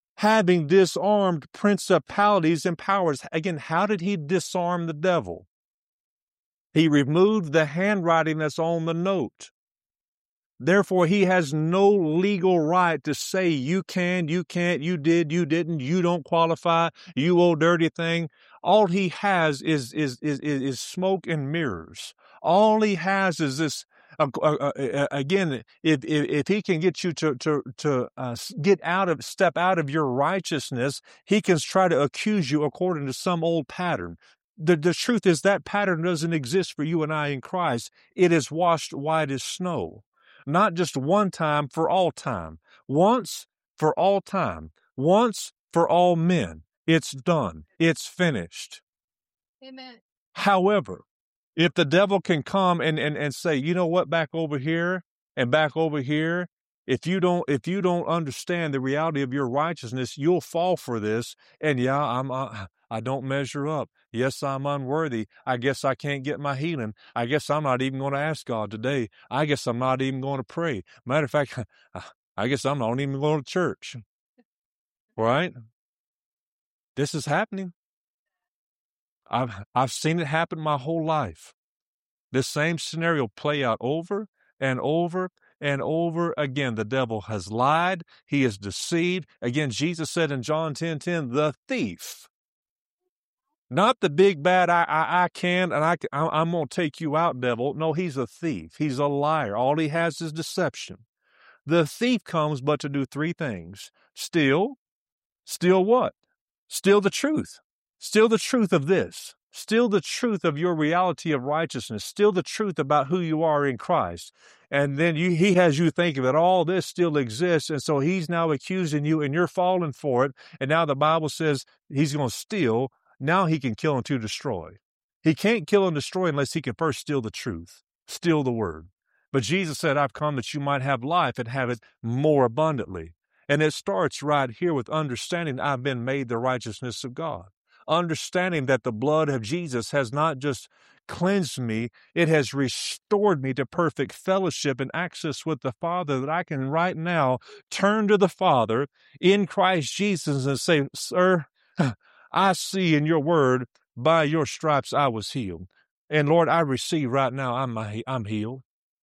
principalities and powers. Again, how did he disarm the devil? He removed the handwriting that's on the note. Therefore, he has no legal right to say you can, you can't, you did, you didn't, you don't qualify, you old dirty thing. All he has is smoke and mirrors. All he has is this. Again, if he can get you to step out of your righteousness, he can try to accuse you according to some old pattern. The truth is that pattern doesn't exist for you and I in Christ. It is washed white as snow. Not just one time, for all time. Once for all time. Once for all men. It's done. It's finished. Amen. However, if the devil can come and say, you know what, back over here and back over here, if you don't understand the reality of your righteousness, you'll fall for this. And I don't measure up. Yes, I'm unworthy. I guess I can't get my healing. I guess I'm not even going to ask God today. I guess I'm not even going to pray. Matter of fact, I guess I'm not even going to church. Right? This is happening. I've seen it happen my whole life. This same scenario play out over and over and over again. The devil has lied. He is deceived. Again, Jesus said in John 10:10, the thief, not the big bad I can and I'm going to take you out, devil. No, he's a thief. He's a liar. All he has is deception. The thief comes but to do three things: steal what? Steal the truth. Steal the truth of this. Steal the truth of your reality of righteousness. Steal the truth about who you are in Christ. And then he has you thinking that all this still exists. And so he's now accusing you and you're falling for it. And now the Bible says he's going to steal. Now he can kill and to destroy. He can't kill and destroy unless he can first steal the truth, steal the word. But Jesus said, I've come that you might have life and have it more abundantly. And it starts right here with understanding I've been made the righteousness of God. Understanding that the blood of Jesus has not just cleansed me, it has restored me to perfect fellowship and access with the Father, that I can right now turn to the Father in Christ Jesus and say, sir, I see in your word, by your stripes I was healed. And Lord, I receive right now, I'm healed.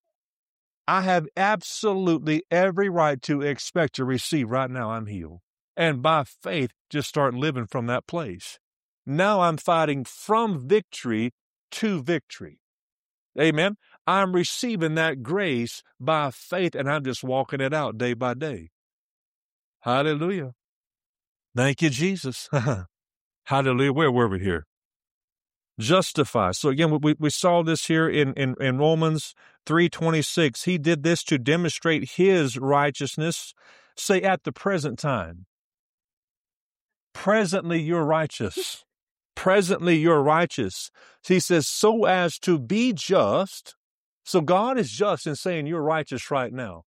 I have absolutely every right to expect to receive right now, I'm healed. And by faith, just start living from that place. Now I'm fighting from victory to victory. Amen. I'm receiving that grace by faith, and I'm just walking it out day by day. Hallelujah. Thank you, Jesus. Hallelujah. Where were we here? Justify. So again, we saw this here in Romans 3:26. He did this to demonstrate his righteousness. Say, at the present time. Presently you're righteous. Presently you're righteous. He says, so as to be just. So God is just in saying you're righteous right now.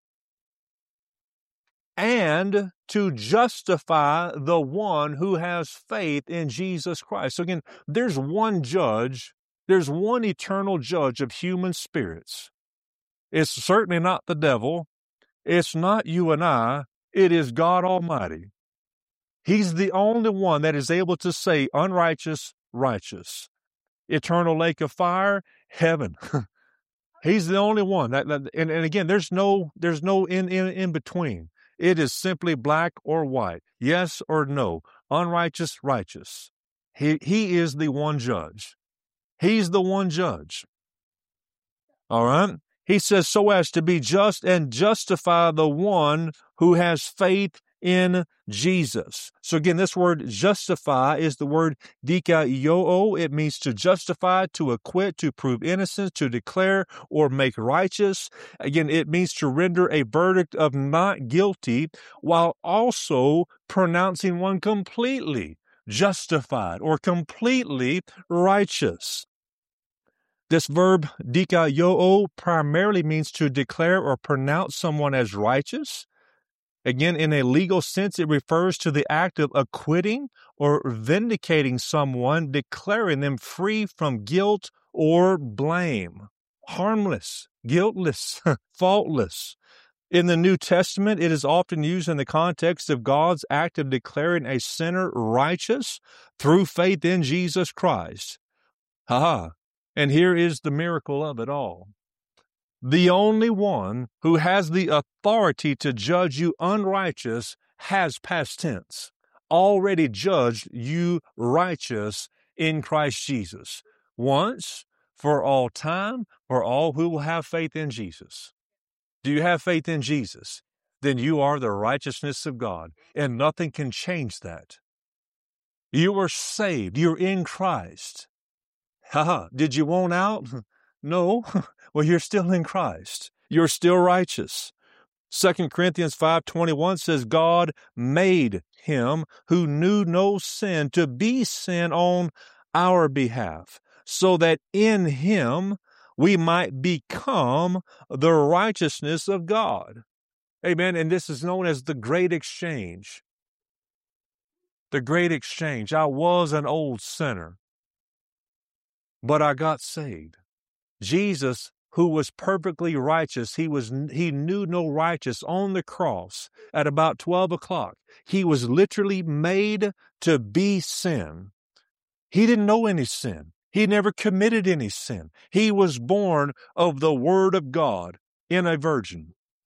And to justify the one who has faith in Jesus Christ. So again, there's one judge, there's one eternal judge of human spirits. It's certainly not the devil. It's not you and I. It is God Almighty. He's the only one that is able to say unrighteous, righteous. Eternal lake of fire, heaven. He's the only one. And again, there's no in between. It is simply black or white, yes or no, unrighteous, righteous. He is the one judge. He's the one judge. All right? He says, so as to be just and justify the one who has faith in Jesus. So again, this word justify is the word dikaioo. It means to justify, to acquit, to prove innocence, to declare or make righteous. Again, it means to render a verdict of not guilty while also pronouncing one completely justified or completely righteous. This verb dikaioo primarily means to declare or pronounce someone as righteous. Again, in a legal sense, it refers to the act of acquitting or vindicating someone, declaring them free from guilt or blame. Harmless, guiltless, faultless. In the New Testament, it is often used in the context of God's act of declaring a sinner righteous through faith in Jesus Christ. And here is the miracle of it all. The only one who has the authority to judge you unrighteous has, past tense, already judged you righteous in Christ Jesus. Once, for all time, for all who will have faith in Jesus. Do you have faith in Jesus? Then you are the righteousness of God, and nothing can change that. You are saved. You're in Christ. Did you want out? No. Well, you're still in Christ. You're still righteous. 2 Corinthians 5:21 says, God made him who knew no sin to be sin on our behalf, so that in him we might become the righteousness of God. Amen. And this is known as the Great Exchange. The Great Exchange. I was an old sinner, but I got saved. Jesus, who was perfectly righteous, he knew no righteous on the cross at about 12 o'clock. He was literally made to be sin. He didn't know any sin. He never committed any sin. He was born of the Word of God in a virgin.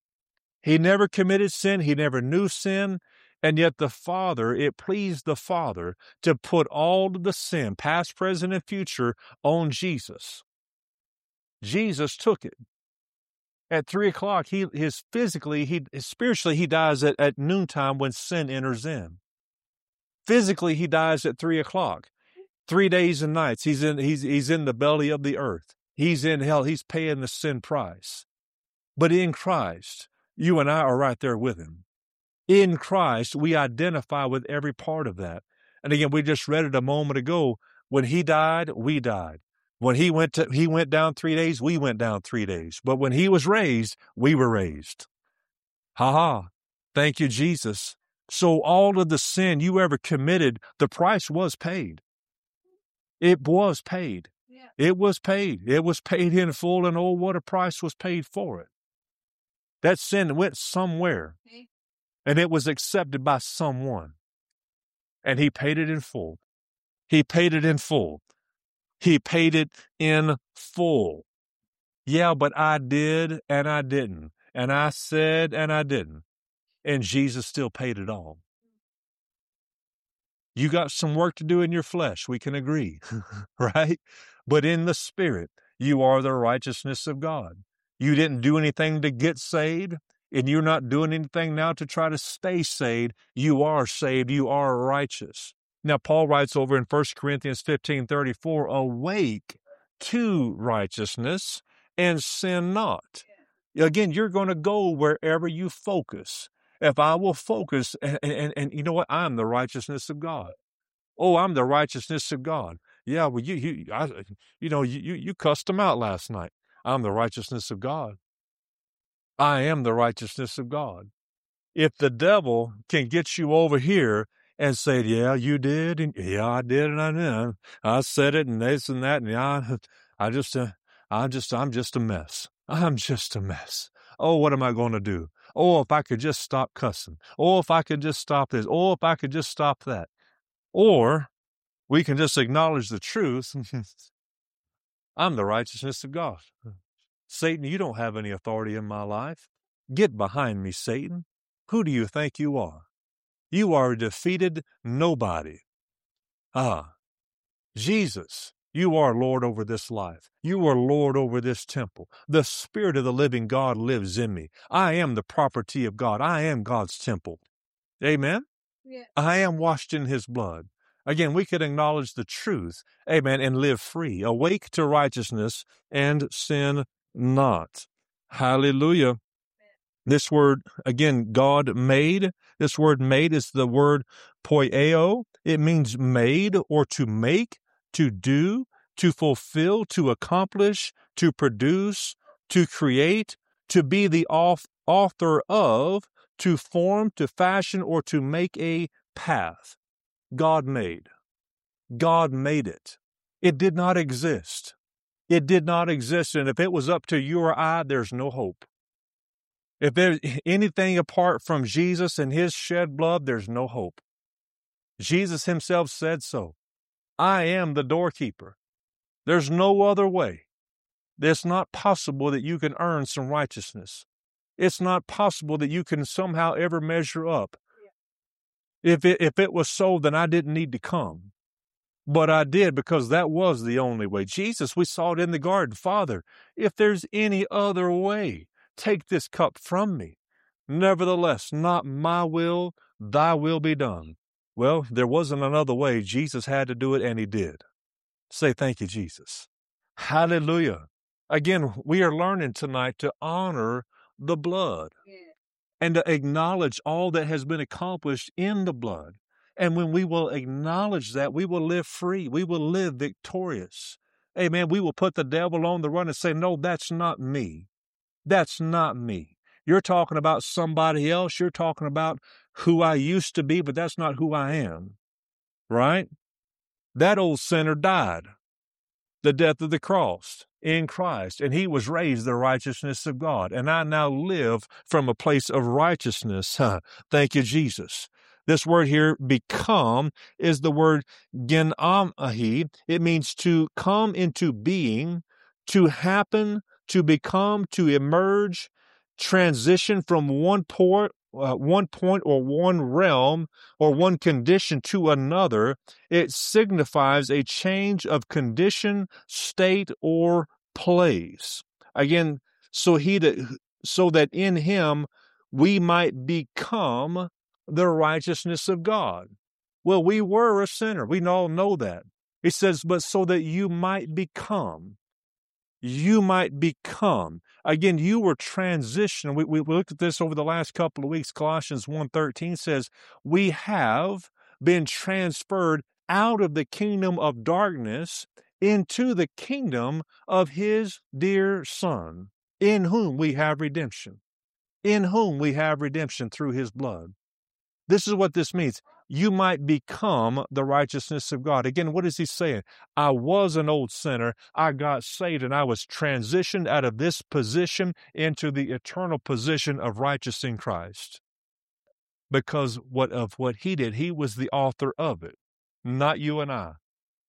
He never committed sin. He never knew sin. And yet it pleased the Father to put all of the sin, past, present, and future, on Jesus. Jesus took it. At 3 o'clock, spiritually, he dies at noontime when sin enters in. Physically, he dies at 3 o'clock. 3 days and nights, he's in the belly of the earth. He's in hell. He's paying the sin price. But in Christ, you and I are right there with him. In Christ, we identify with every part of that. And again, we just read it a moment ago. When he died, we died. When he went down 3 days, we went down 3 days. But when he was raised, we were raised. Thank you, Jesus. So all of the sin you ever committed, the price was paid. It was paid. Yeah. It was paid. It was paid in full, and oh, what a price was paid for it. That sin went somewhere, and it was accepted by someone, and he paid it in full. He paid it in full. He paid it in full. Yeah, but I did and I didn't, and I said and I didn't, and Jesus still paid it all. You got some work to do in your flesh, we can agree, right? But in the Spirit, you are the righteousness of God. You didn't do anything to get saved, and you're not doing anything now to try to stay saved. You are saved. You are righteous. Now, Paul writes over in 1 Corinthians 15:34, awake to righteousness and sin not. Again, you're going to go wherever you focus. If I will focus, and you know what? I'm the righteousness of God. Oh, I'm the righteousness of God. Yeah, well, you cussed him out last night. I'm the righteousness of God. I am the righteousness of God. If the devil can get you over here and say, yeah, you did, and yeah, I did, and I did. I said it, and this and that, and yeah, I'm just a mess. I'm just a mess. Oh, what am I going to do? Oh, if I could just stop cussing. Oh, if I could just stop this. Oh, if I could just stop that. Or we can just acknowledge the truth. I'm the righteousness of God. Satan, you don't have any authority in my life. Get behind me, Satan. Who do you think you are? You are a defeated nobody. Jesus, you are Lord over this life. You are Lord over this temple. The Spirit of the living God lives in me. I am the property of God. I am God's temple. Amen? Yeah. I am washed in his blood. Again, we can acknowledge the truth, amen, and live free, awake to righteousness and sin not. Hallelujah. This word, again, God made. This word made is the word poieo. It means made or to make, to do, to fulfill, to accomplish, to produce, to create, to be the author of, to form, to fashion, or to make a path. God made. God made it. It did not exist. It did not exist, and if it was up to you or I, there's no hope. If there's anything apart from Jesus and his shed blood, there's no hope. Jesus himself said so. I am the doorkeeper. There's no other way. It's not possible that you can earn some righteousness. It's not possible that you can somehow ever measure up. If it was so, then I didn't need to come. But I did, because that was the only way. Jesus, we saw it in the garden. Father, if there's any other way, take this cup from me. Nevertheless, not my will, thy will be done. Well, there wasn't another way. Jesus had to do it, and he did. Say thank you, Jesus. Hallelujah. Again, we are learning tonight to honor the blood and to acknowledge all that has been accomplished in the blood. And when we will acknowledge that, we will live free. We will live victorious. Amen. We will put the devil on the run and say, no, that's not me. That's not me. You're talking about somebody else. You're talking about who I used to be, but that's not who I am. Right? That old sinner died the death of the cross in Christ, and he was raised the righteousness of God. And I now live from a place of righteousness. Thank you, Jesus. This word here, become, is the word genamahi. It means to come into being, to happen, to become, to emerge, transition from one point or one realm or one condition to another, it signifies a change of condition, state, or place. Again, so that in him we might become the righteousness of God. Well, we were a sinner. We all know that. It says, but so that you might become. You might become. Again, you were transitioned. We looked at this over the last couple of weeks. Colossians 1:13 says, we have been transferred out of the kingdom of darkness into the kingdom of his dear Son, in whom we have redemption. In whom we have redemption through his blood. This is what this means. You might become the righteousness of God. Again, what is he saying? I was an old sinner. I got saved and I was transitioned out of this position into the eternal position of righteous in Christ. Because of what he did, he was the author of it, not you and I.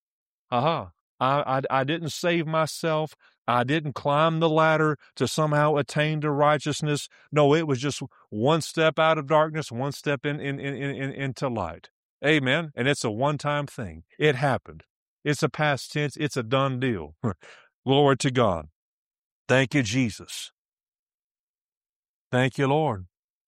I didn't save myself. I didn't climb the ladder to somehow attain to righteousness. No, it was just one step out of darkness, one step into light. Amen. And it's a one-time thing. It happened. It's a past tense. It's a done deal. Glory to God. Thank you, Jesus. Thank you, Lord.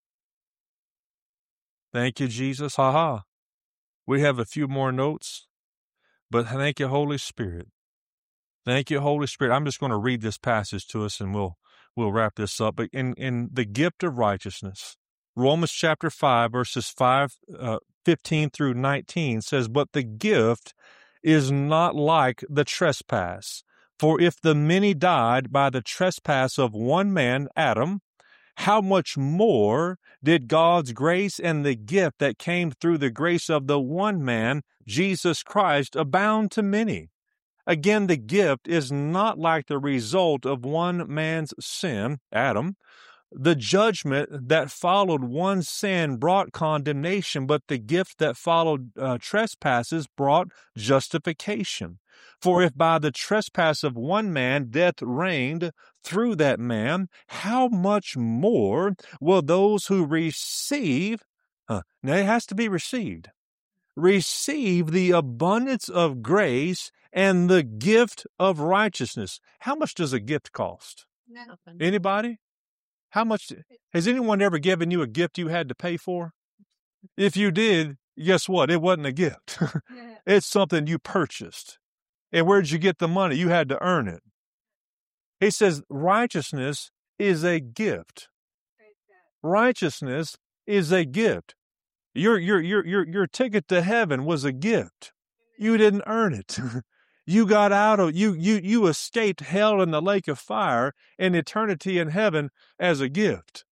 Thank you, Jesus. We have a few more notes, but thank you, Holy Spirit. Thank you, Holy Spirit. I'm just going to read this passage to us and we'll wrap this up. But in the gift of righteousness, Romans chapter 5, verses 15 through 19 says, but the gift is not like the trespass. For if the many died by the trespass of one man, Adam, how much more did God's grace and the gift that came through the grace of the one man, Jesus Christ, abound to many? Again, the gift is not like the result of one man's sin, Adam. The judgment that followed one sin brought condemnation, but the gift that followed trespasses brought justification. For if by the trespass of one man death reigned through that man, how much more will those who receive, now it has to be received, receive the abundance of grace and the gift of righteousness? How much does a gift cost? Nothing. Anybody? How much? Has anyone ever given you a gift you had to pay for? If you did, guess what? It wasn't a gift. It's something you purchased. And where'd you get the money? You had to earn it. He says righteousness is a gift. Righteousness is a gift. Your ticket to heaven was a gift. You didn't earn it. You got out of, you escaped hell and the lake of fire and eternity in heaven as a gift.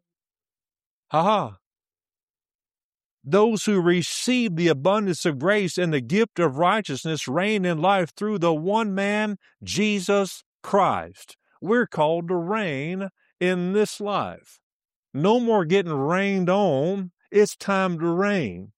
Those who receive the abundance of grace and the gift of righteousness reign in life through the one man, Jesus Christ. We're called to reign in this life. No more getting rained on. It's time to reign.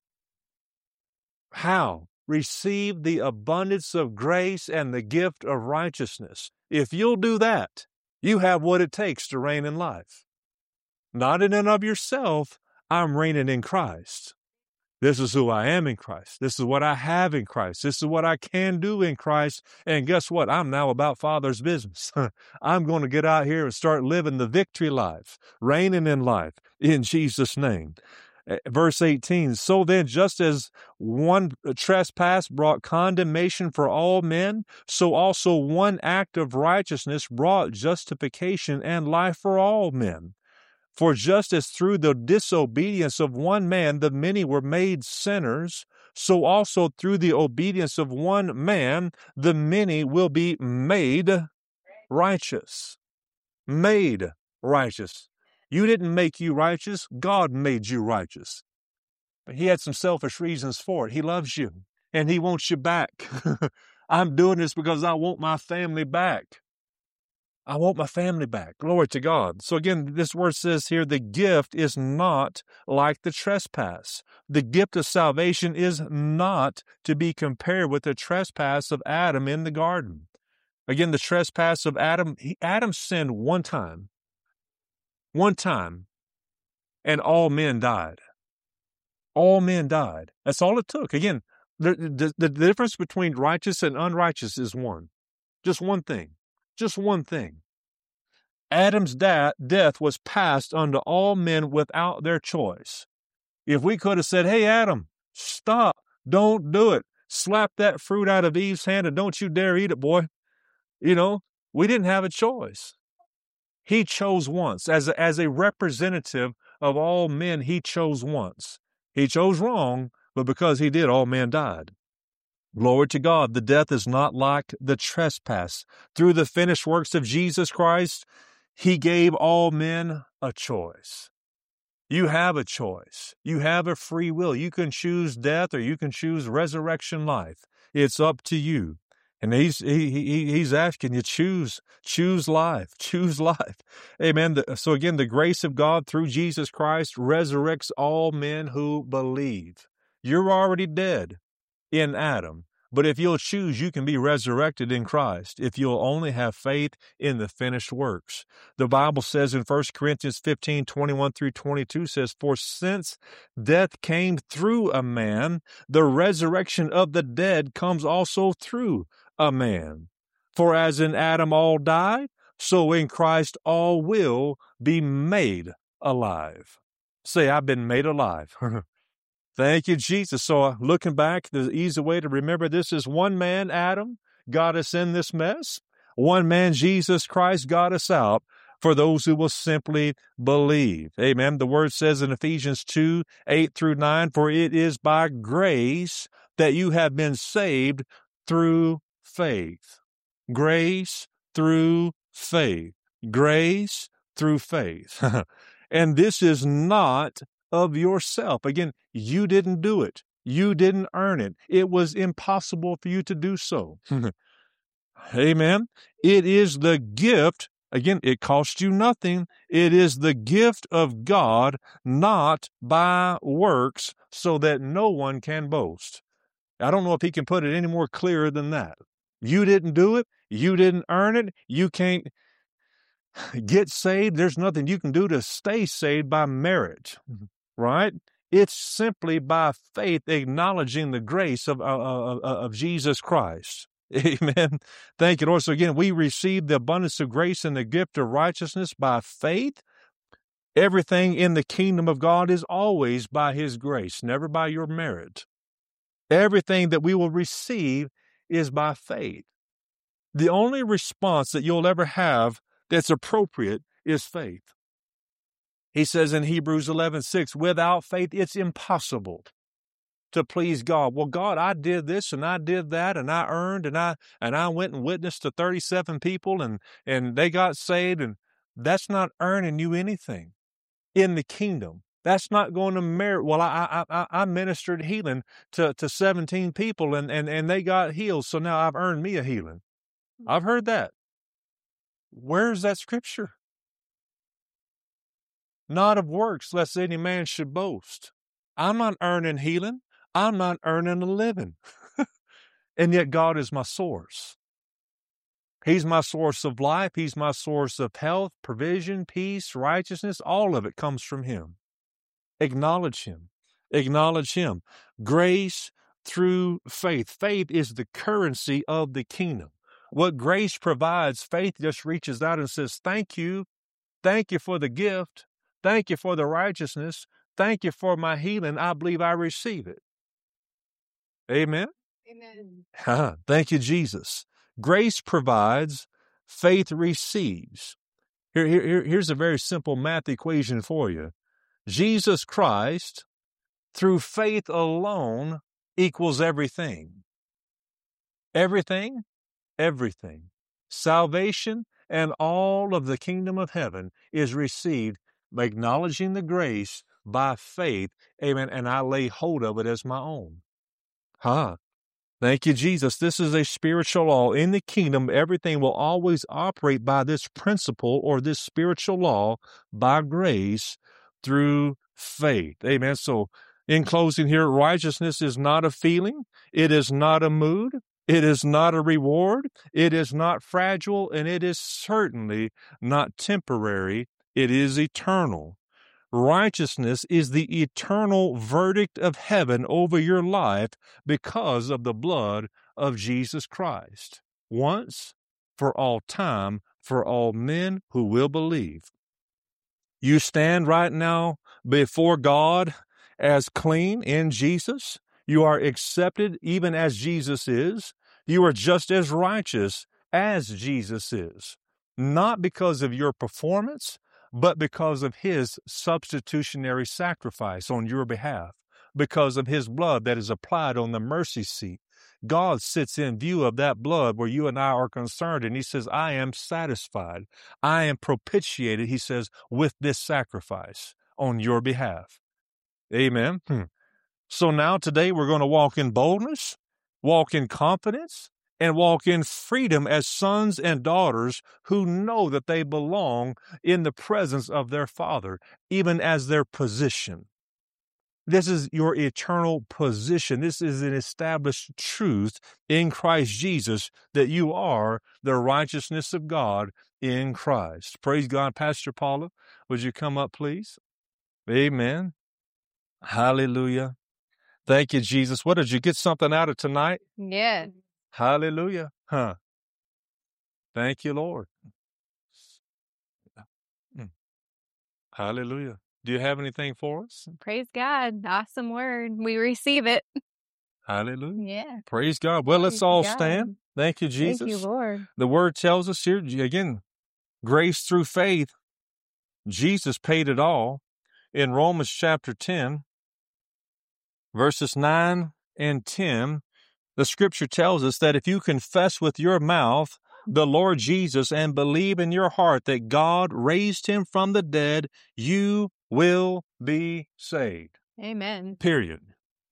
How? Receive the abundance of grace and the gift of righteousness. If you'll do that, you have what it takes to reign in life. Not in and of yourself. I'm reigning in Christ. This is who I am in Christ. This is what I have in Christ. This is what I can do in Christ. And guess what? I'm now about Father's business. I'm going to get out here and start living the victory life, reigning in life in Jesus' name. Verse 18, so then just as one trespass brought condemnation for all men, so also one act of righteousness brought justification and life for all men. For just as through the disobedience of one man the many were made sinners, so also through the obedience of one man the many will be made righteous. Made righteous. You didn't make you righteous. God made you righteous. But he had some selfish reasons for it. He loves you and he wants you back. I'm doing this because I want my family back. I want my family back. Glory to God. So again, this word says here, the gift is not like the trespass. The gift of salvation is not to be compared with the trespass of Adam in the garden. Again, the trespass of Adam, Adam sinned one time. One time, and all men died. All men died. That's all it took. Again, the difference between righteous and unrighteous is one. Just one thing. Just one thing. Adam's death was passed unto all men without their choice. If we could have said, hey, Adam, stop, don't do it, slap that fruit out of Eve's hand and don't you dare eat it, boy. We didn't have a choice. He chose once. As a representative of all men, he chose once. He chose wrong, but because he did, all men died. Glory to God. The death is not like the trespass. Through the finished works of Jesus Christ, he gave all men a choice. You have a choice. You have a free will. You can choose death or you can choose resurrection life. It's up to you. And he's asking you, choose life, choose life. Amen. So again, the grace of God through Jesus Christ resurrects all men who believe. You're already dead in Adam. But if you'll choose, you can be resurrected in Christ if you'll only have faith in the finished works. The Bible says in 1 Corinthians 15:21-22 says, for since death came through a man, the resurrection of the dead comes also through a man. For as in Adam all die, so in Christ all will be made alive. Say, I've been made alive. Thank you, Jesus. So looking back, the easy way to remember this is one man, Adam, got us in this mess. One man, Jesus Christ, got us out for those who will simply believe. Amen. The word says in Ephesians 2:8-9, for it is by grace that you have been saved through faith. Grace through faith. Grace through faith. And this is not of yourself. Again, you didn't do it. You didn't earn it. It was impossible for you to do so. Amen. It is the gift. Again, it cost you nothing. It is the gift of God, not by works, so that no one can boast. I don't know if he can put it any more clearer than that. You didn't do it. You didn't earn it. You can't get saved. There's nothing you can do to stay saved by merit. Right? It's simply by faith acknowledging the grace of Jesus Christ. Amen. Thank you, Lord. So again, we receive the abundance of grace and the gift of righteousness by faith. Everything in the kingdom of God is always by his grace, never by your merit. Everything that we will receive is by faith. The only response that you'll ever have that's appropriate is faith. He says in Hebrews 11:6, without faith, it's impossible to please God. Well, God, I did this and I did that and I earned and I went and witnessed to 37 people and they got saved, and that's not earning you anything in the kingdom. That's not going to merit. Well, I ministered healing to 17 people and they got healed, so now I've earned me a healing. I've heard that. Where's that scripture? Not of works, lest any man should boast. I'm not earning healing. I'm not earning a living. And yet God is my source. He's my source of life. He's my source of health, provision, peace, righteousness. All of it comes from him. Acknowledge him. Acknowledge him. Grace through faith. Faith is the currency of the kingdom. What grace provides, faith just reaches out and says, thank you. Thank you for the gift. Thank you for the righteousness. Thank you for my healing. I believe I receive it. Amen? Amen. Thank you, Jesus. Grace provides, faith receives. Here's a very simple math equation for you. Jesus Christ, through faith alone, equals everything. Everything? Everything. Salvation and all of the kingdom of heaven is received by acknowledging the grace by faith. Amen. And I lay hold of it as my own. Thank you, Jesus. This is a spiritual law. In the kingdom, everything will always operate by this principle or this spiritual law by grace through faith. Amen. So in closing here, righteousness is not a feeling. It is not a mood. It is not a reward. It is not fragile. And it is certainly not temporary. It is eternal. Righteousness is the eternal verdict of heaven over your life because of the blood of Jesus Christ. Once, for all time, for all men who will believe. You stand right now before God as clean in Jesus. You are accepted even as Jesus is. You are just as righteous as Jesus is. Not because of your performance, but because of his substitutionary sacrifice on your behalf, because of his blood that is applied on the mercy seat. God sits in view of that blood where you and I are concerned, and he says, I am satisfied. I am propitiated, he says, with this sacrifice on your behalf. Amen. So now today we're going to walk in boldness, walk in confidence, and walk in freedom as sons and daughters who know that they belong in the presence of their Father, even as their position. This is your eternal position. This is an established truth in Christ Jesus that you are the righteousness of God in Christ. Praise God. Pastor Paula, would you come up, please? Amen. Hallelujah. Thank you, Jesus. What, did you get something out of tonight? Yeah. Hallelujah. Thank you, Lord. Hallelujah. Do you have anything for us? Praise God. Awesome word. We receive it. Hallelujah. Yeah. Praise God. Well, let's all stand. Thank you, Jesus. Thank you, Lord. The word tells us here, again, grace through faith. Jesus paid it all. In Romans chapter 10, verses 9 and 10, the scripture tells us that if you confess with your mouth the Lord Jesus and believe in your heart that God raised him from the dead, you will be saved. Amen. Period.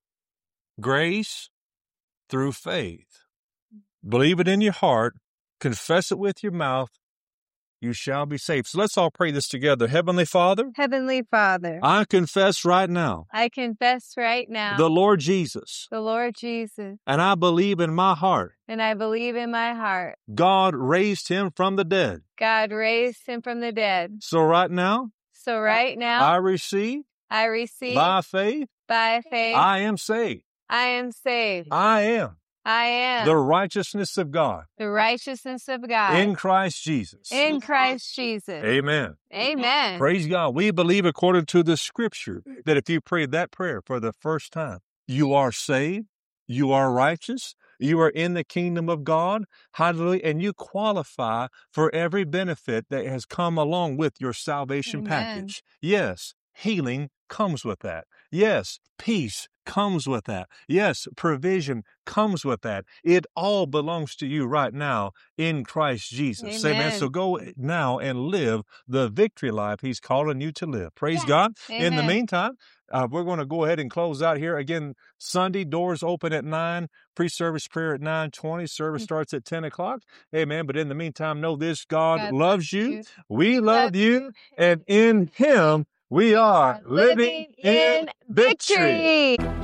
Grace through faith. Believe it in your heart, confess it with your mouth, you shall be saved. So let's all pray this together. Heavenly Father, Heavenly Father, I confess right now I confess right now the Lord Jesus, the Lord Jesus, and I believe in my heart and I believe in my heart God raised him from the dead. God raised him from the dead. So right now, I receive by faith, I am saved. I am saved. I am the righteousness of God the righteousness of God in Christ Jesus. in Christ Jesus. Amen. Amen. Praise God. We believe according to the scripture that if you pray that prayer for the first time, you are saved, you are righteous, you are in the kingdom of God, hallelujah, and you qualify for every benefit that has come along with your salvation package. Yes, healing comes with that. Yes, peace comes with that. Yes, provision comes with that. It all belongs to you right now in Christ Jesus. Amen. So go now and live the victory life he's calling you to live. Praise God. Amen. In the meantime, we're going to go ahead and close out here. Again, Sunday, doors open at 9, pre-service prayer at 9:20. Service starts at 10 o'clock. Amen. But in the meantime, know this, God loves you. We love you. And in him, we are living in victory.